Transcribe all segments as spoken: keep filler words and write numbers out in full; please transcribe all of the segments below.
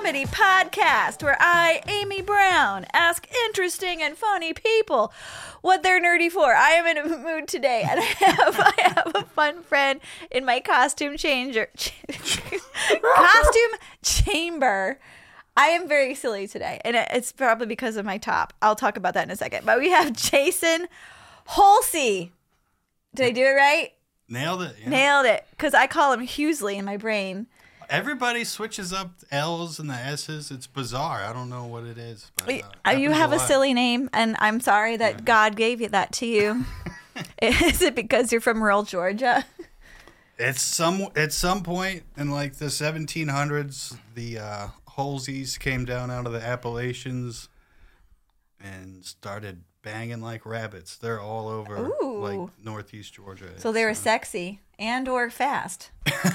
comedy podcast where I, Amy Brown, ask interesting and funny people what they're nerdy for. I am in a mood today, and I have I have a fun friend in my costume changer costume chamber. I am very silly today, and it's probably because of my top. I'll talk about that in a second. But we have Jason Holsey. Did I do it right? Nailed it. Yeah. Nailed it. Because I call him Hughesly in my brain. Everybody switches up L's and the S's. It's bizarre. I don't know what it is. But, uh, you have a, a silly name, and I'm sorry that yeah. God gave you that to you. Is it because you're from rural Georgia? It's some at some point in like the seventeen hundreds, the uh, Holseys came down out of the Appalachians and started banging like rabbits. They're all over Ooh. like northeast Georgia. So they were uh, sexy and or fast.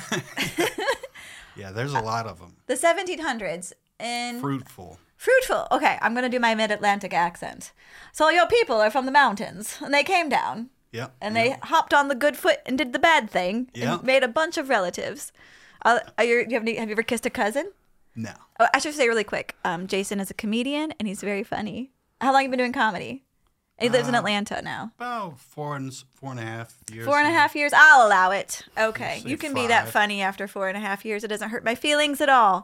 Yeah, there's a lot of them. The seventeen hundreds. And fruitful. Fruitful. Okay, I'm going to do my mid-Atlantic accent. So your people are from the mountains, and they came down. Yep. And yep. they hopped on the good foot and did the bad thing yep. and made a bunch of relatives. Uh, are you, you have, any, have you ever kissed a cousin? No. Oh, I should say really quick. Um, Jason is a comedian, and he's very funny. How long have you been doing comedy? And he lives uh, in Atlanta now. About four and four and a half years. Four and a half years. I'll allow it. Okay, you can five. be that funny after four and a half years. It doesn't hurt my feelings at all.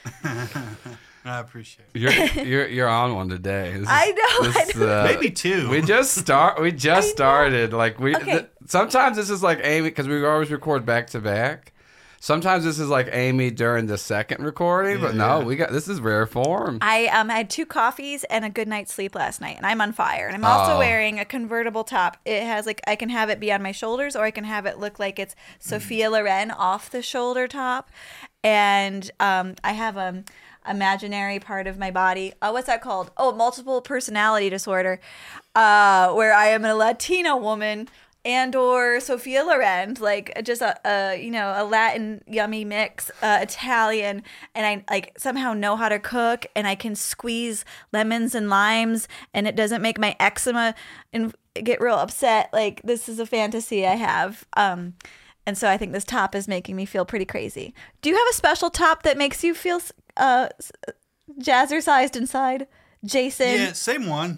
I appreciate it. You're you're you're on one today. This is, I know. This, I know. Uh, Maybe two. We just start. We just started. Like we. Okay. Th- sometimes this is like Amy because we always record back to back. Sometimes this is like Amy during the second recording, yeah, but no, yeah. we got this is rare form. I um had two coffees and a good night's sleep last night, and I'm on fire. And I'm also Oh. wearing a convertible top. It has like I can have it be on my shoulders, or I can have it look like it's Sophia Loren off the shoulder top. And um, I have a imaginary part of my body. Uh, what's that called? Oh, multiple personality disorder, uh, where I am a Latina woman. And or Sophia Loren, like just a, a you know a Latin yummy mix, uh, Italian, and I like somehow know how to cook, and I can squeeze lemons and limes, and it doesn't make my eczema and get real upset. Like this is a fantasy I have, um, and so I think this top is making me feel pretty crazy. Do you have a special top that makes you feel uh, jazzercised inside, Jason? Yeah, same one.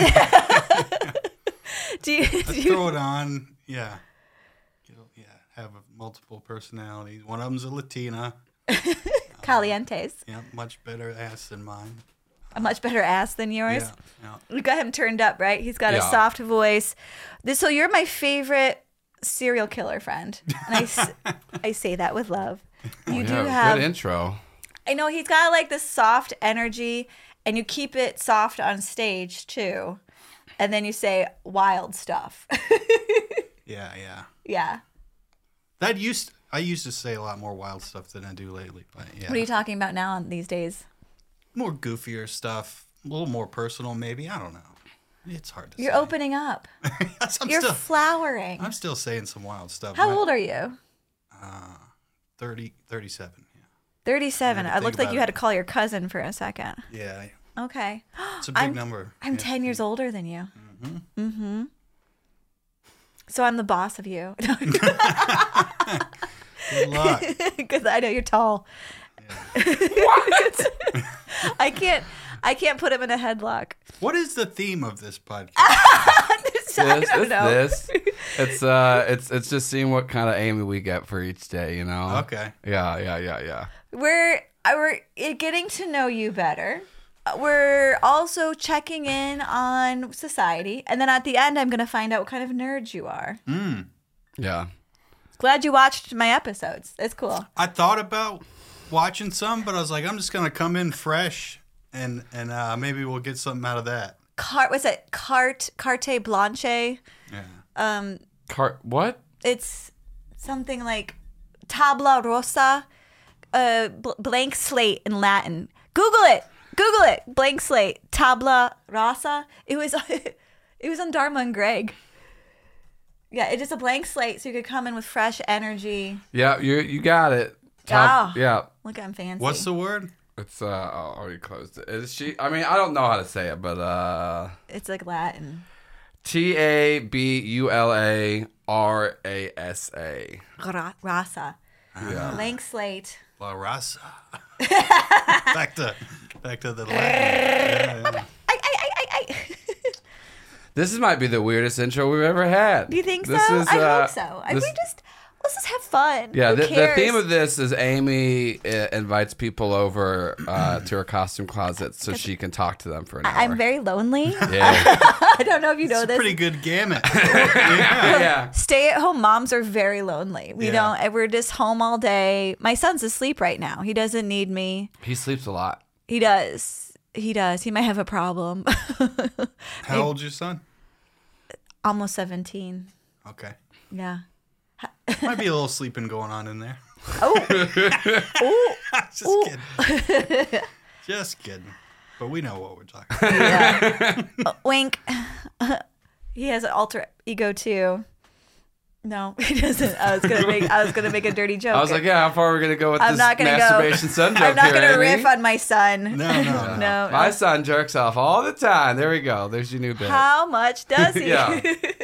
Do you, do I you throw it on, yeah. Yeah, have a multiple personalities. One of them's a Latina. Calientes. Uh, yeah, much better ass than mine. A much better ass than yours. Yeah, yeah. We got him turned up, right? He's got Yeah. a soft voice. This, so you're my favorite serial killer friend, and I, s- I say that with love. You yeah, do have. good intro. I know he's got like this soft energy, and you keep it soft on stage too. And then you say wild stuff. Yeah, yeah. Yeah. That used I used to say a lot more wild stuff than I do lately. But yeah. What are you talking about now these days? More goofier stuff, a little more personal, maybe. I don't know. It's hard to You're say. opening up. Yes, I'm You're still, flowering. I'm still saying some wild stuff. How My- old are you? Uh, thirty, thirty-seven. Yeah. thirty-seven. I It had to looked think like you about had to call your cousin for a second. Yeah, Okay. it's a big I'm, number. I'm Yeah. ten years older than you. Mm-hmm. Mm-hmm. So I'm the boss of you. Good luck. Because I know you're tall. Yeah. What? I can't. I can't put him in a headlock. What is the theme of this podcast? I This, don't it's know. this. It's uh, it's it's just seeing what kind of Amy we get for each day, you know. Okay. Yeah, yeah, yeah, yeah. We're uh, we're getting to know you better. Uh, We're also checking in on society, and then at the end, I'm gonna find out what kind of nerd you are. Mm. Yeah. Glad you watched my episodes. It's cool. I thought about watching some, but I was like, I'm just gonna come in fresh, and and uh, maybe we'll get something out of that. Cart was it carte carte blanche? Yeah. Um, Car- what? it's something like tabla rosa, uh, bl- blank slate in Latin. Google it. Google it. Blank slate. Tabla rasa. It was it was on Dharma and Greg. Yeah, it's just a blank slate, so you could come in with fresh energy. Yeah, you you got it. Top, Oh. Yeah. Look, I'm fancy. What's the word? It's uh oh, already closed it. Is she? I mean, I don't know how to say it, but uh, It's like Latin. T A B U L A R A S A. Ra- rasa. Yeah. Blank slate. La Raza. back to back to the Latin. Yeah, yeah. I, I, I, I, I. This is, might be the weirdest intro we've ever had. Do you think This so? is, I uh, hope so. I, this- we just let's just have fun. Yeah, Who the, the cares? theme of this is Amy uh, invites people over uh, to her costume closet so she can talk to them for an hour. I'm very lonely. yeah. I don't know if you know It's a this. pretty good gamut. yeah. yeah. Stay-at-home moms are very lonely. We Yeah. don't. and We're just home all day. My son's asleep right now. He doesn't need me. He sleeps a lot. He does. He does. He might have a problem. How old's your son? Almost seventeen. Okay. Yeah. Might be a little sleeping going on in there. Oh. Oh. Just Ooh. kidding. Just kidding. But we know what we're talking about. Yeah. Uh, wink. He has an alter ego too. No, he doesn't. I was gonna make. I was gonna make a dirty joke. I was like, yeah, how far are we going to go with I'm this not gonna go. masturbation son joke I'm not here, gonna Amy? riff on my son. No, no, no. No. My son jerks off all the time. There we go. There's your new bit. How much does he? Yeah.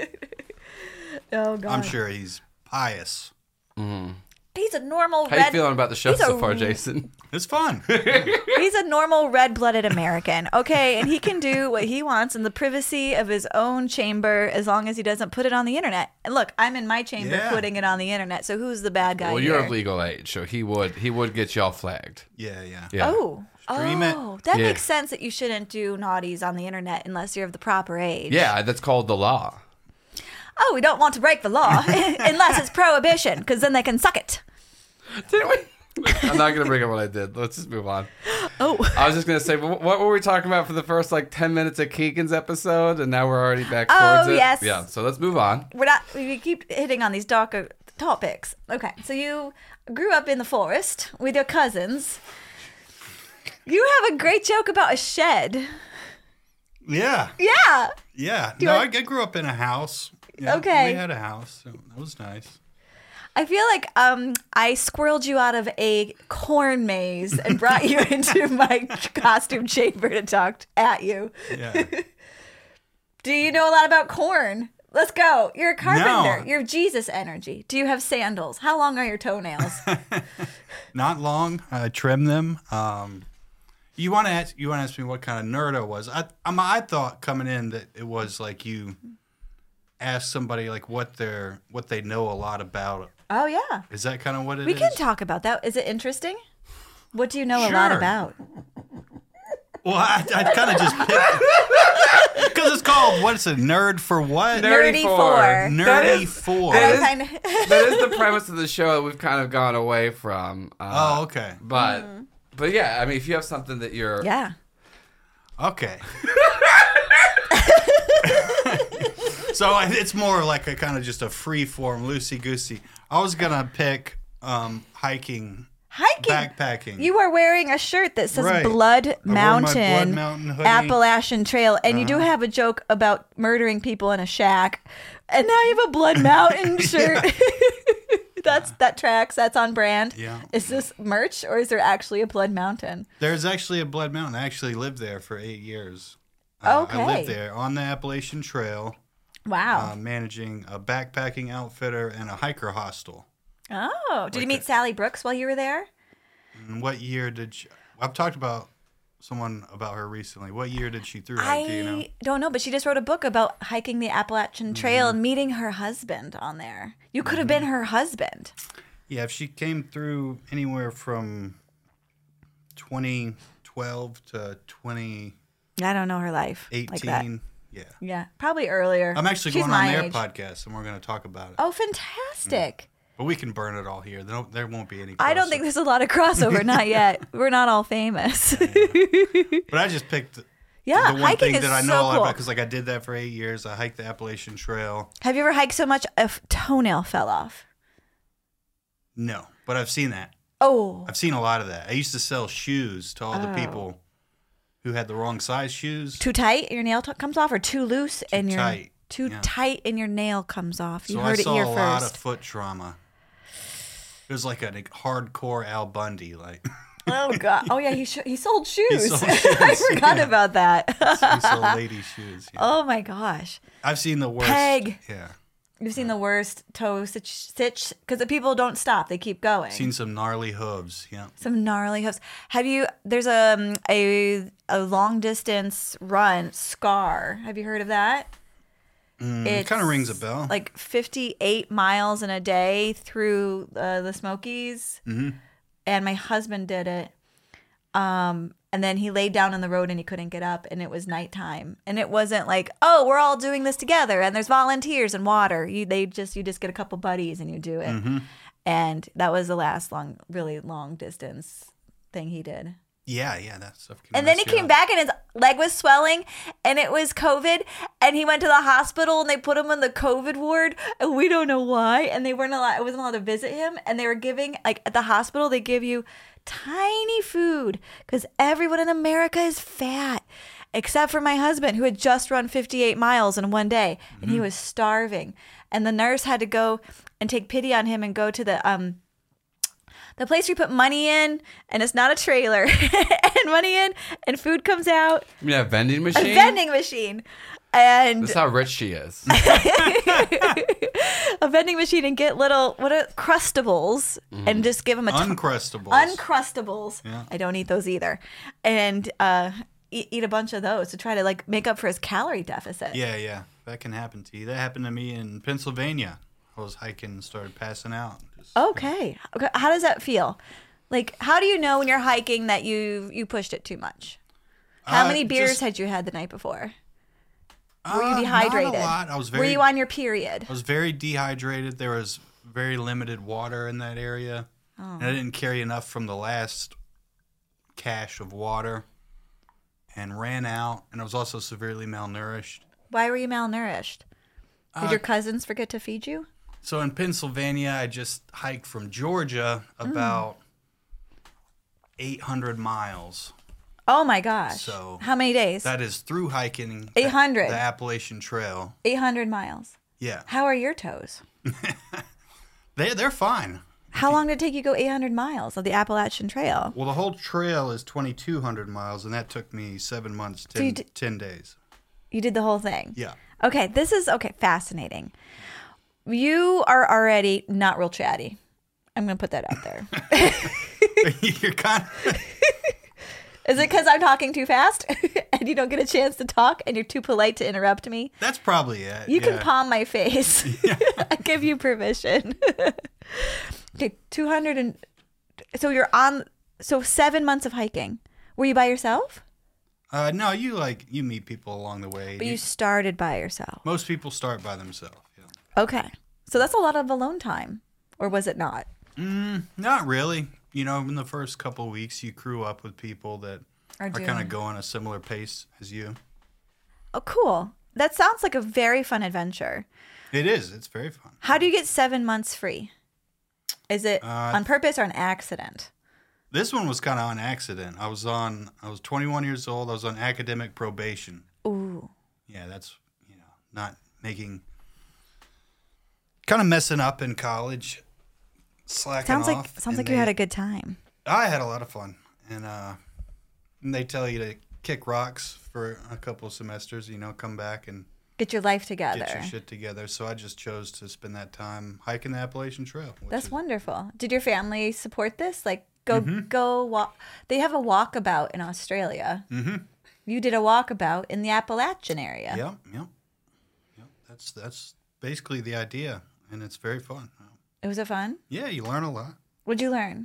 Oh God. I'm sure he's pious. He's a normal How you red. feeling about the show he's a so far, r- Jason? It's fun. He's a normal red-blooded American, okay, and he can do what he wants in the privacy of his own chamber as long as he doesn't put it on the internet. And look, I'm in my chamber Yeah. putting it on the internet. So who's the bad guy Well, you're here? of legal age, so he would he would get y'all flagged. Yeah, yeah. Yeah. Oh. Stream it. Oh, that Yeah. makes sense that you shouldn't do naughties on the internet unless you're of the proper age. Yeah, that's called the law. Oh, we don't want to break the law unless it's prohibition, because then they can suck it. Didn't we? I'm not gonna bring up what I did. Let's just move on. Oh. I was just gonna say, wh- what were we talking about for the first like ten minutes of Keegan's episode, and now we're already back Oh, towards it. yes. Yeah. So let's move on. We're not. We keep hitting on these darker topics. Okay, so you grew up in the forest with your cousins. You have a great joke about a shed. Yeah. Yeah. Yeah. you No, want- I, I grew up in a house. Yeah, Okay. We had a house. So that was nice. I feel like um, I squirreled you out of a corn maze and brought you into my costume chamber to talk at you. Yeah. Do you know a lot about corn? Let's go. You're a carpenter. No. You're Jesus energy. Do you have sandals? How long are your toenails? Not long. I trimmed them. Um, you want to ask? You want to ask me what kind of nerd I was? I I'm, I thought coming in that it was like you ask somebody like what they're what they know a lot about. Oh, yeah. Is that kind of what it is? We can talk about that. Is it interesting? What do you know a lot Sure. about? Well, I, I kind of just picked because it's called what's a nerd for what? Nerdy Four. four. Nerdy That is- four. that I is- find- That is the premise of the show that we've kind of gone away from. Uh, Oh, okay. But but yeah, I mean, if you have something that you're yeah. Okay. So I- it's more like a kind of just a free form, loosey goosey. I was gonna pick um, hiking, Hiking. backpacking. You are wearing a shirt that says Right. Blood wore my Mountain, Blood Mountain hoodie. Uh-huh. Appalachian Trail, and you do have a joke about murdering people in a shack, and now you have a Blood Mountain shirt. That's that tracks. That's on brand. Yeah. Is this merch or is there actually a Blood Mountain? There's actually a Blood Mountain. I actually lived there for eight years. Uh, I Okay. lived there on the Appalachian Trail, Wow. uh, managing a backpacking outfitter and a hiker hostel. oh, did you like meet a- Sally Brooks while you were there? And what year did you? I've talked about someone about her recently. What year did she through hike? Do you know? I don't know, but she just wrote a book about hiking the Appalachian Trail and meeting her husband on there. You could have been her husband. Yeah, if she came through anywhere from twenty twelve to twenty I don't know her life eighteen. like that. Yeah. Yeah, probably earlier. I'm actually She's going on my their age. podcast and we're going to talk about it. Oh, fantastic. But we can burn it all here. There, don't, there won't be any. I don't crossover. think there's a lot of crossover. Not yet. We're not all famous. But I just picked yeah, the one hiking thing is that I know so a lot cool. about because like I did that for eight years. I hiked the Appalachian Trail. Have you ever hiked so much a f- toenail fell off? No, but I've seen that. Oh, I've seen a lot of that. I used to sell shoes to all the Oh. people who had the wrong size shoes. too tight and your nail t- comes off, or too loose and your tight, too yeah. tight and your nail comes off. You so heard I it saw here a lot of first. foot trauma. It was like a like, hardcore Al Bundy, like Oh God! Oh yeah, he sh- he sold shoes. sold I shoes, forgot yeah. about that. he sold lady shoes. Yeah. Oh my gosh! I've seen the worst. Peg. Yeah. You've seen the worst toe stitch, stitch, because the people don't stop; they keep going. Seen some gnarly hooves. Yeah. Some gnarly hooves. Have you? There's a um, a a long distance run, Scar. Have you heard of that? Mm, it kind of rings a bell. Like fifty-eight miles in a day through uh, the Smokies, Mm-hmm. and my husband did it. Um, and then he laid down on the road and he couldn't get up, and it was nighttime. And it wasn't like, oh, we're all doing this together and there's volunteers and water. You they just you just get a couple buddies and you do it. Mm-hmm. And that was the last long, really long distance thing he did. Yeah, yeah, that stuff. Can And then he mess you came up. back and his leg was swelling and it was COVID, and he went to the hospital and they put him in the COVID ward, and we don't know why. And they weren't allowed, I wasn't allowed to visit him. And they were giving, like at the hospital, they give you tiny food because everyone in America is fat, except for my husband, who had just run fifty-eight miles in one day, and Mm-hmm. he was starving. And the nurse had to go and take pity on him and go to the um the place where you put money in, and it's not a trailer, and money in, and food comes out. You mean a vending A machine? vending machine. And That's how rich she is. a vending machine, and get little, what are Crustables, and just give them a ton- Uncrustables. Uncrustables. Yeah. I don't eat those either. And uh, eat, eat a bunch of those to try to like make up for his calorie deficit. Yeah, yeah, that can happen to you. That happened to me in Pennsylvania. I was hiking and started passing out. Just, Okay. Okay. How does that feel? Like, how do you know when you're hiking that you you pushed it too much? How Uh, many beers just- had you had the night before? Were you Uh, dehydrated? Not a lot. I was very. Were you on your period? I was very dehydrated. There was very limited water in that area, Oh. and I didn't carry enough from the last cache of water, and ran out. And I was also severely malnourished. Why were you malnourished? Did Uh, your cousins forget to feed you? So in Pennsylvania, I just hiked from Georgia about eight hundred miles. Oh my gosh. So How many days? That is through hiking eight hundred. the Appalachian Trail. eight hundred miles. Yeah, How are your toes? they they're fine. How long did it take you to go eight hundred miles of the Appalachian Trail? Well, the whole trail is twenty-two hundred miles, and that took me seven months, ten, you d- ten days. You did the whole thing. Yeah. Okay, this is okay, fascinating. You are already not real chatty. I'm going to put that out there. You're kind of, Is it because I'm talking too fast and you don't get a chance to talk and you're too polite to interrupt me? that's probably it. You can yeah. palm my face. I give you permission. Okay, two hundred and so you're on. So seven months of hiking. Were you by yourself? Uh, no, you like you meet people along the way. But you started by yourself. Most people start by themselves. Yeah. Okay, so that's a lot of alone time, or was it not? Mm, not really. You know, in the first couple of weeks, you crew up with people that Are are kind doing- of going a similar pace as you. Oh, cool. That sounds like a very fun adventure. It is. It's very fun. How do you get seven months free? Is it Uh, on purpose or an accident? This one was kind of on accident. I was on. I was twenty-one years old. I was on academic probation. Ooh. Yeah, that's you know not making. Kind of messing up in college. Slacking Sounds off. like sounds and like they- you had a good time. I had a lot of fun, and uh, and they tell you to kick rocks for a couple of semesters. You know, come back and Get your life together. get your shit together. So I just chose to spend that time hiking the Appalachian Trail. Which That's is, wonderful. Did your family support this? Like, go Mm-hmm. go walk. They have a walkabout in Australia. Mm-hmm. You did a walkabout in the Appalachian area. Yep, yep, yep. That's that's basically the idea, and it's very fun. Was it fun? Yeah, you learn a lot. What'd you learn?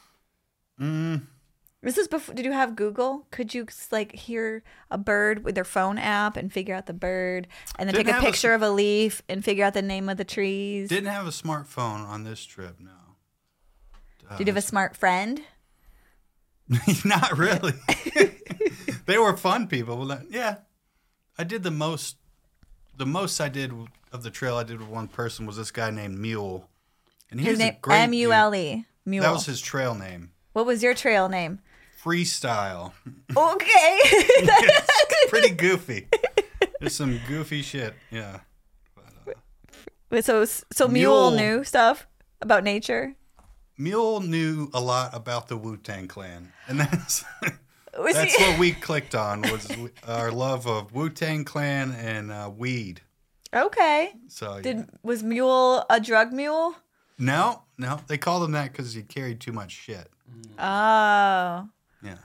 Mm, This is before. Did you have Google? Could you like hear a bird with their phone app and figure out the bird, and then Didn't take a have a picture s- of a leaf and figure out the name of the trees? didn't have a smartphone on this trip. No. Uh, Did you have a smart friend? Not really. They were fun people. Well, that- yeah, I did the most. The most I did of the trail I did with one person was this guy named Mule, and he His was a name great M U L E. dude. Mule. That was his trail name. What was your trail name? Freestyle. Okay. Pretty goofy. There's some goofy shit. Yeah. so so Mule Mule. knew stuff about nature. Mule knew a lot about the Wu-Tang Clan, and that's Was that's he- what we clicked on was our love of Wu-Tang Clan and uh, weed. Okay. So Did yeah. was Mule a drug mule? no, no, they called him that because he carried too much shit. Oh. Yeah.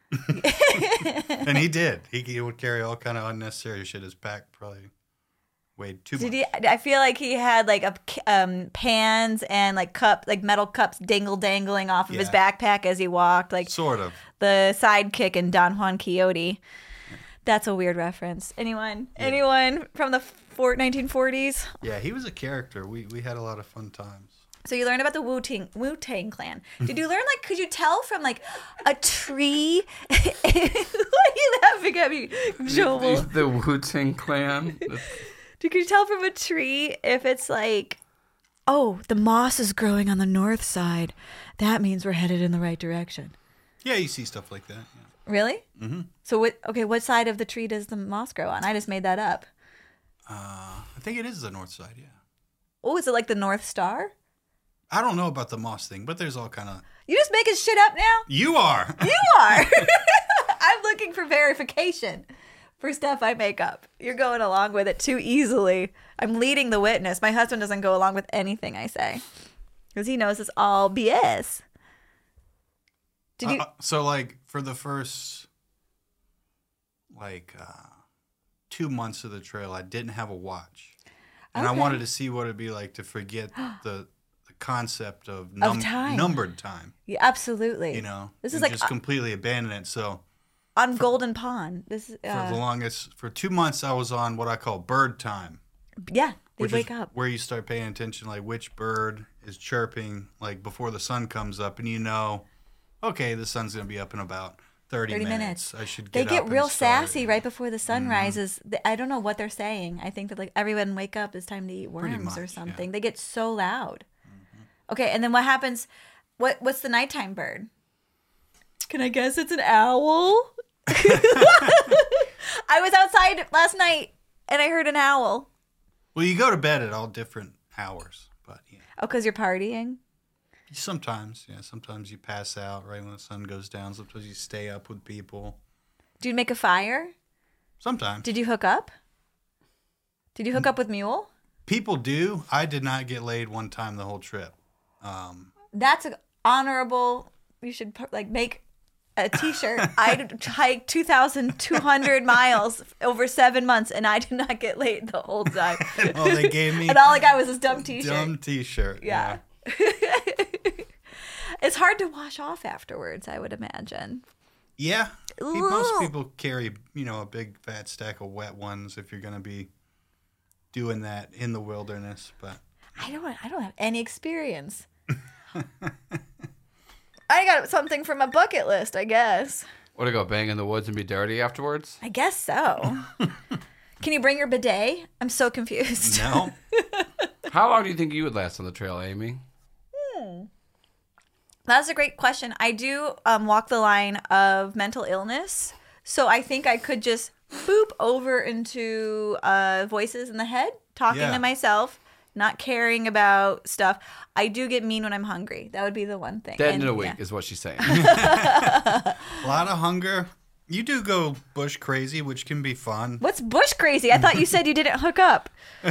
And he did. He, he would carry all kind of unnecessary shit. His pack probably weighed too Did much. he? I feel like he had like a um, pans and like cup, like metal cups, dangle dangling off of his Yeah. backpack as he walked, like Sort of. the sidekick in Don Juan Quixote. That's a weird reference. Anyone? Anyone from the four, nineteen forties? Yeah, he was a character. We we had a lot of fun times. So you learned about the Wu Tang Wu Tang Clan. Did you learn like? Could you tell from like a tree? Why are you laughing at me, Joel? The Wu-Tang Clan. Could you tell from a tree if it's like, oh, the moss is growing on the north side? That means we're headed in the right direction. Yeah, you see stuff like that. Yeah. Really? Mm-hmm. So what? Okay, what side of the tree does the moss grow on? I just made that up. Uh, I think it is the north side. Yeah. Oh, is it like the North Star? I don't know about the moss thing, but there's all kind of. You just making shit up now? You are. You are. I'm looking for verification for stuff I make up. You're going along with it too easily. I'm leading the witness. My husband doesn't go along with anything I say because he knows it's all B S. Did you? Uh, so like for the first like uh, two months of the trail, I didn't have a watch, and Okay. I wanted to see what it'd be like to forget the the concept of, num- Of time. numbered time. Yeah, absolutely. You know, This is and like just uh, completely abandon it. So on Golden Pond. This is for uh, the longest, for two months, I was on what I call bird time. yeah. They Which wake is up. where you start paying attention, like which bird is chirping, like before the sun comes up, and you know, okay, the sun's gonna be up in about thirty, thirty minutes. minutes. I should They get get up real and start. sassy right before the sun rises. Th- I don't know what they're saying. I think that like everyone wake up. It's time to eat Pretty worms or much, something. yeah. They get so loud. Okay, and then what happens? What What's the nighttime bird? Can I guess it's an owl? I was outside last night and I heard an owl. Well, you go to bed at all different hours, but yeah, Oh, because you're partying? sometimes, yeah, sometimes you pass out right when the sun goes down. Sometimes you stay up with people. Did you make a fire? Sometimes Did you hook up? Did you hook up with Mule? people do. I did not get laid one time the whole trip. Um, That's a honorable. You should put, like make a T-shirt. I hiked two thousand two hundred miles over seven months, and I did not get laid the whole time. well, they gave me And all I got was this dumb T-shirt. dumb T-shirt. Yeah. It's hard to wash off afterwards, I would imagine. Yeah. Pe- Most Ooh. people carry, you know, a big fat stack of wet ones if you're going to be doing that in the wilderness. But I don't. I don't have any experience. I got something from a bucket list, I guess. What to go bang in the woods and be dirty afterwards? I guess so. Can you bring your bidet? I'm so confused. no, How long do you think you would last on the trail, Amy? That's a great question. I do um, walk the line of mental illness, so I think I could just boop over into uh, voices in the head, talking Yeah. to myself, not caring about stuff. I do get mean when I'm hungry. That would be the one thing. Dead And, in a week yeah. is what she's saying. a lot of hunger. You do go bush crazy, which can be fun. What's bush crazy? I thought you said you didn't hook up.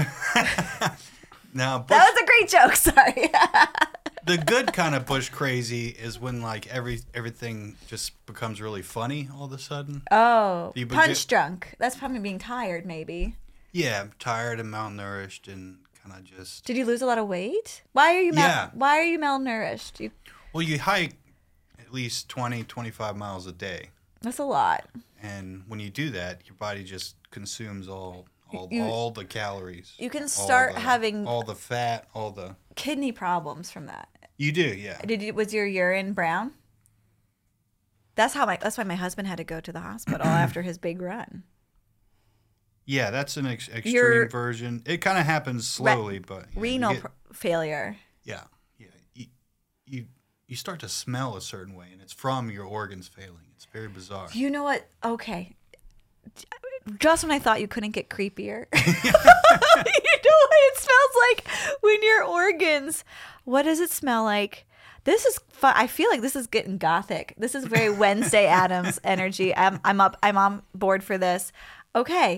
Now, bush, That was a great joke. Sorry. the good kind of bush crazy is when like every everything just becomes really funny all of a sudden. Oh, You punch begin- drunk. That's probably being tired, maybe. Yeah, I'm tired and malnourished and kind of just. Did you lose a lot of weight? Why are you mal- Yeah. Why are you malnourished? You, Well, you hike at least twenty, twenty-five miles a day. that's a lot. And when you do that, your body just consumes all all, You- all the calories. You can all start the- having all the fat, all the. kidney problems from that. You do, yeah. Did you, was your urine brown? That's how my. That's why my husband had to go to the hospital after his big run. Yeah, that's an ex- extreme Your- version. It kind of happens slowly, but yeah, you Renal get- pr- failure. yeah, yeah. You, you you start to smell a certain way, and it's from your organs failing. It's very bizarre. You know what? Okay. Just when I thought you couldn't get creepier. You know what it smells like when your organs. What does it smell like? This is fun. I feel like this is getting gothic. This is very Wednesday Addams energy. I'm I'm up. I'm on board for this. Okay.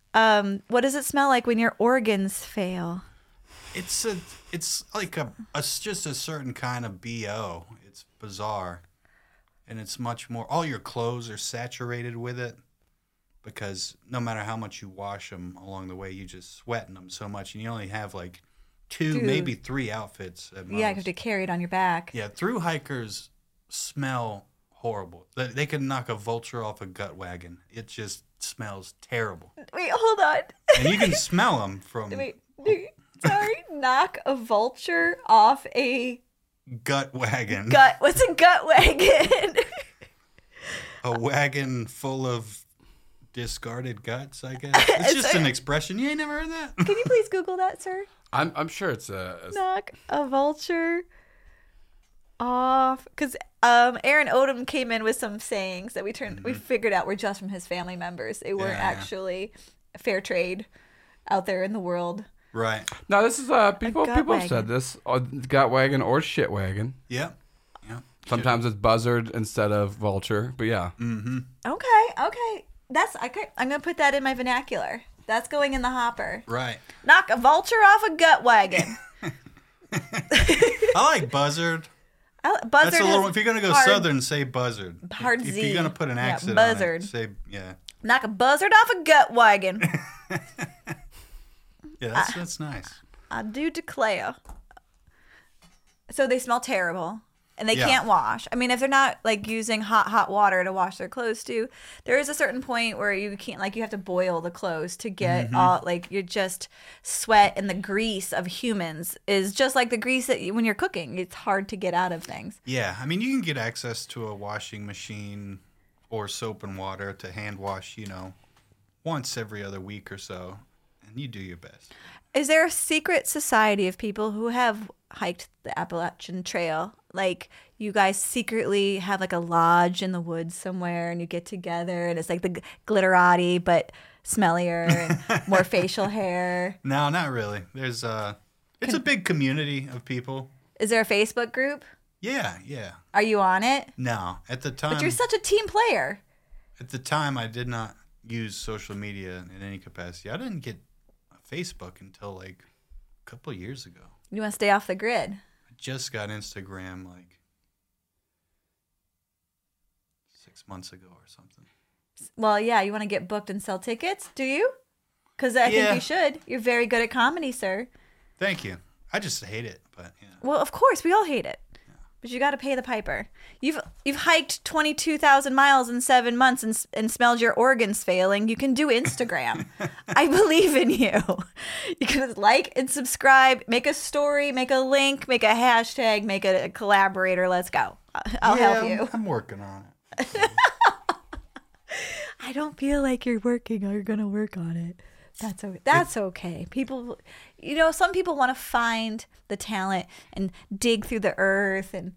Um, what does it smell like when your organs fail? It's a, it's like a, a, just a certain kind of B O. It's bizarre, and it's much more. All your clothes are saturated with it because no matter how much you wash them along the way, you just sweat in them so much, and you only have like two, Dude. maybe three outfits at most. Yeah, you have to carry it on your back. Yeah, through hikers smell horrible. They, they could knock a vulture off a gut wagon. It just smells terrible, Wait, hold on. and you can smell them from Wait, wait, sorry. Knock a vulture off a gut wagon. gut. What's a gut wagon? A wagon full of discarded guts, I guess. It's just an expression. You ain't never heard that? Can you please Google that, sir? I'm I'm sure it's a, a Knock a vulture off. Because um, Aaron Odom came in with some sayings that we turned, we figured out were just from his family members. They weren't Yeah, yeah. actually fair trade out there in the world. Right. No, this is uh people gut people have wagon. said this. Uh, gut wagon or shit wagon. Yep. Yep. Sometimes it's buzzard instead of vulture, but yeah. Mm-hmm. Okay, okay. That's I could, I'm gonna put that in my vernacular. That's going in the hopper. Right. Knock a vulture off a gut wagon. I like buzzard. I, buzzard That's a little. has If you're gonna go hard- southern, say buzzard. hard if, if Z. you're gonna put an Yeah, accent buzzard. on it, say yeah. Knock a buzzard off a gut wagon. Yeah, that's that's nice. I do declare. So they smell terrible. And they Yeah. can't wash. I mean, if they're not like using hot, hot water to wash their clothes too, there is a certain point where you can't, like, you have to boil the clothes to get Mm-hmm. all, like, you're just sweat and the grease of humans is just like the grease that you, when you're cooking, it's hard to get out of things. Yeah, I mean, you can get access to a washing machine or soap and water to hand wash, you know, once every other week or so, and you do your best. Is there a secret society of people who have hiked the Appalachian Trail? Like, you guys secretly have like a lodge in the woods somewhere and you get together and it's like the glitterati but smellier and more facial hair. No, not really. There's uh it's a big community of people. Is there a Facebook group? Yeah, yeah. Are you on it? No, at the time But you're such a team player. at the time I did not use social media in any capacity. I didn't get Facebook until like a couple of years ago. You want to stay off the grid. I just got Instagram like six months ago or something. Well, yeah, you want to get booked and sell tickets, do you? Because I Yeah. think you should. You're very good at comedy, sir. Thank you. I just hate it, but yeah. Well, of course, we all hate it. But you got to pay the piper. You've you've hiked twenty-two thousand miles in seven months and, and smelled your organs failing. You can do Instagram. I believe in you. You can like and subscribe, make a story, make a link, make a hashtag, make a, a collaborator. Let's go. I'll Yeah, help I'm- you. I'm working on it. I don't feel like you're working or you're going to work on it. That's okay. That's okay. People, you know, some people want to find the talent and dig through the earth and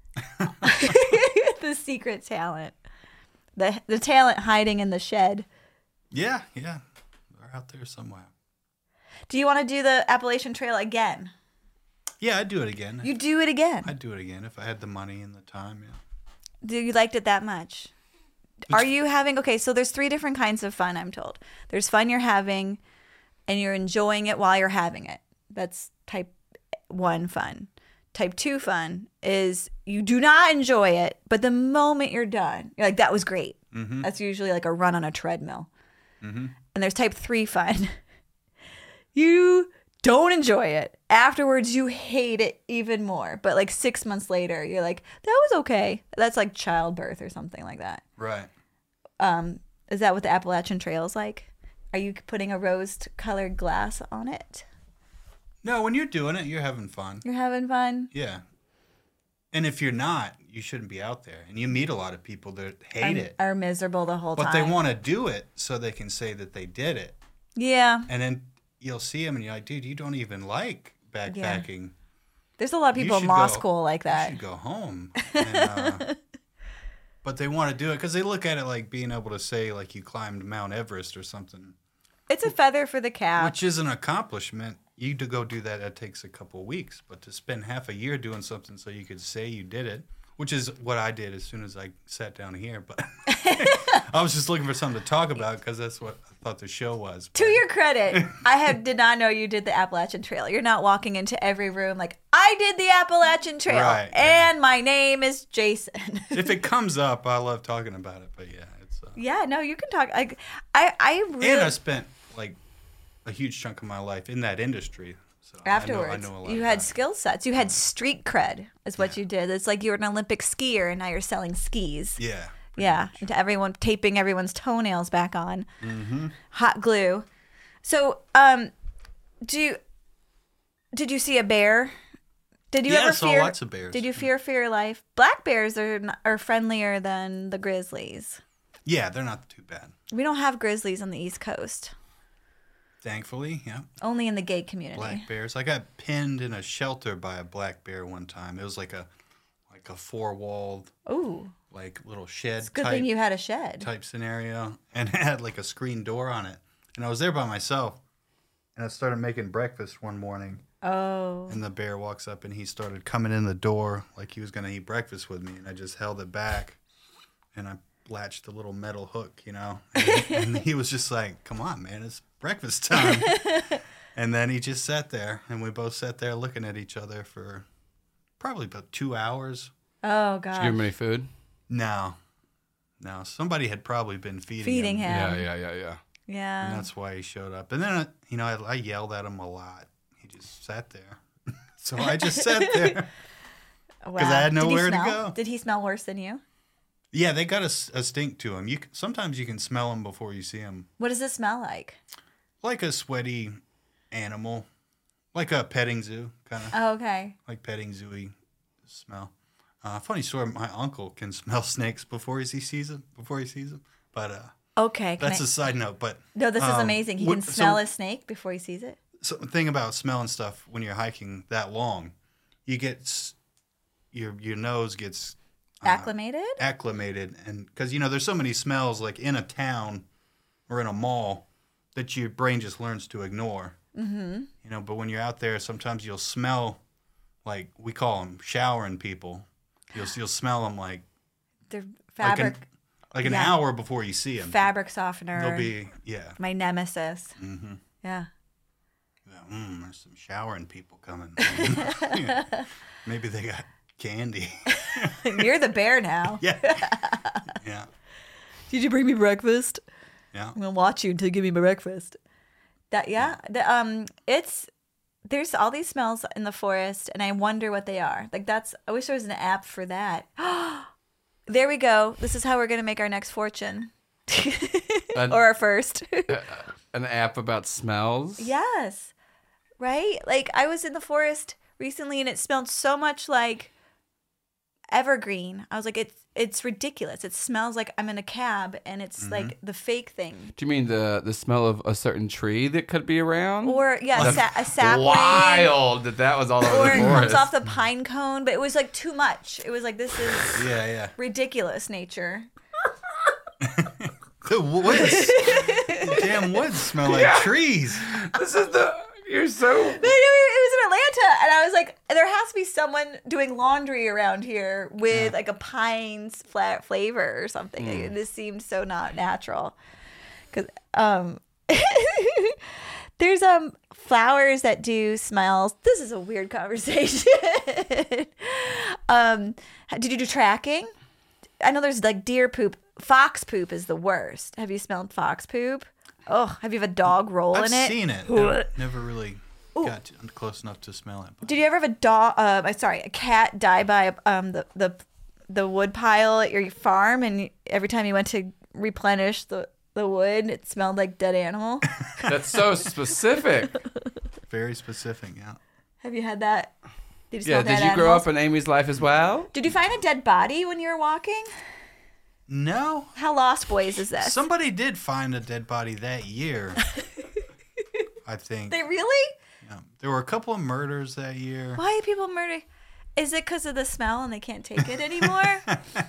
the secret talent, the the talent hiding in the shed. Yeah, yeah. They're out there somewhere. Do you want to do the Appalachian Trail again? Yeah, I'd do it again. You do it again. I'd do it again if I had the money and the time, yeah. Do you liked it that much? Are you having okay? So there's three different kinds of fun. I'm told there's fun you're having, and you're enjoying it while you're having it. That's type one fun. Type two fun is you do not enjoy it, but the moment you're done, you're like, that was great. Mm-hmm. That's usually like a run on a treadmill. Mm-hmm. And there's type three fun. You don't enjoy it. Afterwards, you hate it even more. But like six months later, you're like, that was okay. That's like childbirth or something like that. Right. Um, is that what the Appalachian Trail is like? Are you putting a rose-colored glass on it? No, when you're doing it, you're having fun. You're having fun? Yeah. And if you're not, you shouldn't be out there. And you meet a lot of people that hate are, it, are miserable the whole but time. they want to do it so they can say that they did it. Yeah. And then you'll see them and you're like, dude, you don't even like backpacking. There's a lot of You people in should law go- school like You that. should go home. And, uh, but they want to do it because they look at it like being able to say like you climbed Mount Everest or something, It's a feather for the cap. which is an accomplishment. You to go do that, that takes a couple of weeks. But to spend half a year doing something so you could say you did it, which is what I did as soon as I sat down here. But I was just looking for something to talk about because that's what I thought the show was. To your credit, I have, did not know you did the Appalachian Trail. You're not walking into every room like, I did the Appalachian Trail, Right, yeah. and my name is Jason. If it comes up, I love talking about it. But yeah, it's. Uh, Yeah, no, you can talk. I, I, I really. And I spent like a huge chunk of my life in that industry. So Afterwards, I know, I know a lot you about had it. skill sets. You had street cred, is what you did. It's like you were an Olympic skier, and now you're selling skis. Yeah. Yeah, and to everyone taping everyone's toenails back on, Mm-hmm. hot glue. So, um, do you, did you see a bear? Did you Yeah, ever I saw fear? lots of bears. Did you fear for your life? Black bears are n- are friendlier than the grizzlies. Yeah, they're not too bad. We don't have grizzlies on the East Coast. Thankfully, yeah. Only in the gay community. Black bears. I got pinned in a shelter by a black bear one time. It was like a like a four walled Ooh, like little shed it's a good type, thing you had a shed. type scenario, and it had like a screen door on it. And I was there by myself, and I started making breakfast one morning. Oh, And the bear walks up and he started coming in the door like he was going to eat breakfast with me. And I just held it back and I latched a little metal hook, you know. And he, and he was just like, come on, man, it's breakfast time. And then he just sat there and we both sat there looking at each other for probably about two hours. oh Did you God. give him any food? No, no, somebody had probably been feeding, Feeding him. him. Yeah, yeah, yeah, yeah. Yeah. And that's why he showed up. And then, uh, you know, I, I yelled at him a lot. He just sat there. So I just sat there. Wow. I had Did he nowhere to smell? go. Did he smell worse than you? Yeah, they got a, s- a stink to them. You c- sometimes you can smell them before you see them, What does it smell like? like a sweaty animal, like a petting zoo kind of, Oh, okay. like petting zooey smell. Uh, funny story. My uncle can smell snakes before he sees them. Before he sees them, but uh, Okay. Can that's I- a side note. But no, this is um, amazing. He what- can smell so, a snake before he sees it. So the thing about smelling stuff when you're hiking that long, you get s- your your nose gets uh, Acclimated? acclimated, and because you know there's so many smells like in a town or in a mall that your brain just learns to ignore. Mm-hmm. You know, but when you're out there, sometimes you'll smell like we call them showering people. You'll you'll smell them like The like fabric an, like an yeah. hour before you see them. fabric softener. They'll be yeah. my nemesis. Mm-hmm. Yeah. Yeah, mm, there's some showering people coming. Maybe they got candy. You're the bear now. Yeah. Yeah. Did you bring me breakfast? Yeah. I'm gonna watch you until you give me my breakfast. That yeah. The, um, it's there's all these smells in the forest, and I wonder what they are. Like that's. I wish there was an app for that. There we go. This is how we're gonna make our next fortune, An, or our first. an app about smells? Yes. Right? Like I was in the forest recently and it smelled so much like evergreen. I was like, it's it's ridiculous. It smells like I'm in a cab and it's Mm-hmm. like the fake thing. Do you mean the, the smell of a certain tree that could be around? Or yeah, a, sa- a sapling. Wild that that was all over Or the it comes forest. off the pine cone, but it was like too much. It was like this is Yeah, yeah. ridiculous nature. The woods. The damn woods smell like Yeah. trees. This is the. You're so. But it was in Atlanta, and I was like, there has to be someone doing laundry around here with Yeah. like a pines flat flavor or something. Hmm. Like, this seemed so not natural. Cause um, there's um flowers that do smells. This is a weird conversation. um, did you do tracking? I know there's like deer poop. Fox poop is the worst. Have you smelled fox poop? Oh, have you have a dog roll I've in it? seen it. Never, never really got to, close enough to smell it. But Did you ever have a dog? Uh, I'm sorry, a cat die by um the the the wood pile at your farm, and every time you went to replenish the the wood, it smelled like dead animal. That's so specific. very specific, yeah. Have you had that? Did you Yeah. smell Did dead you grow animals? up in Amy's life as well? Did you find a dead body when you were walking? No. How Lost Boys is this? Somebody did find a dead body that year. I think. They really? Yeah. There were a couple of murders that year. Why are people murdering? Is it because of the smell and they can't take it anymore?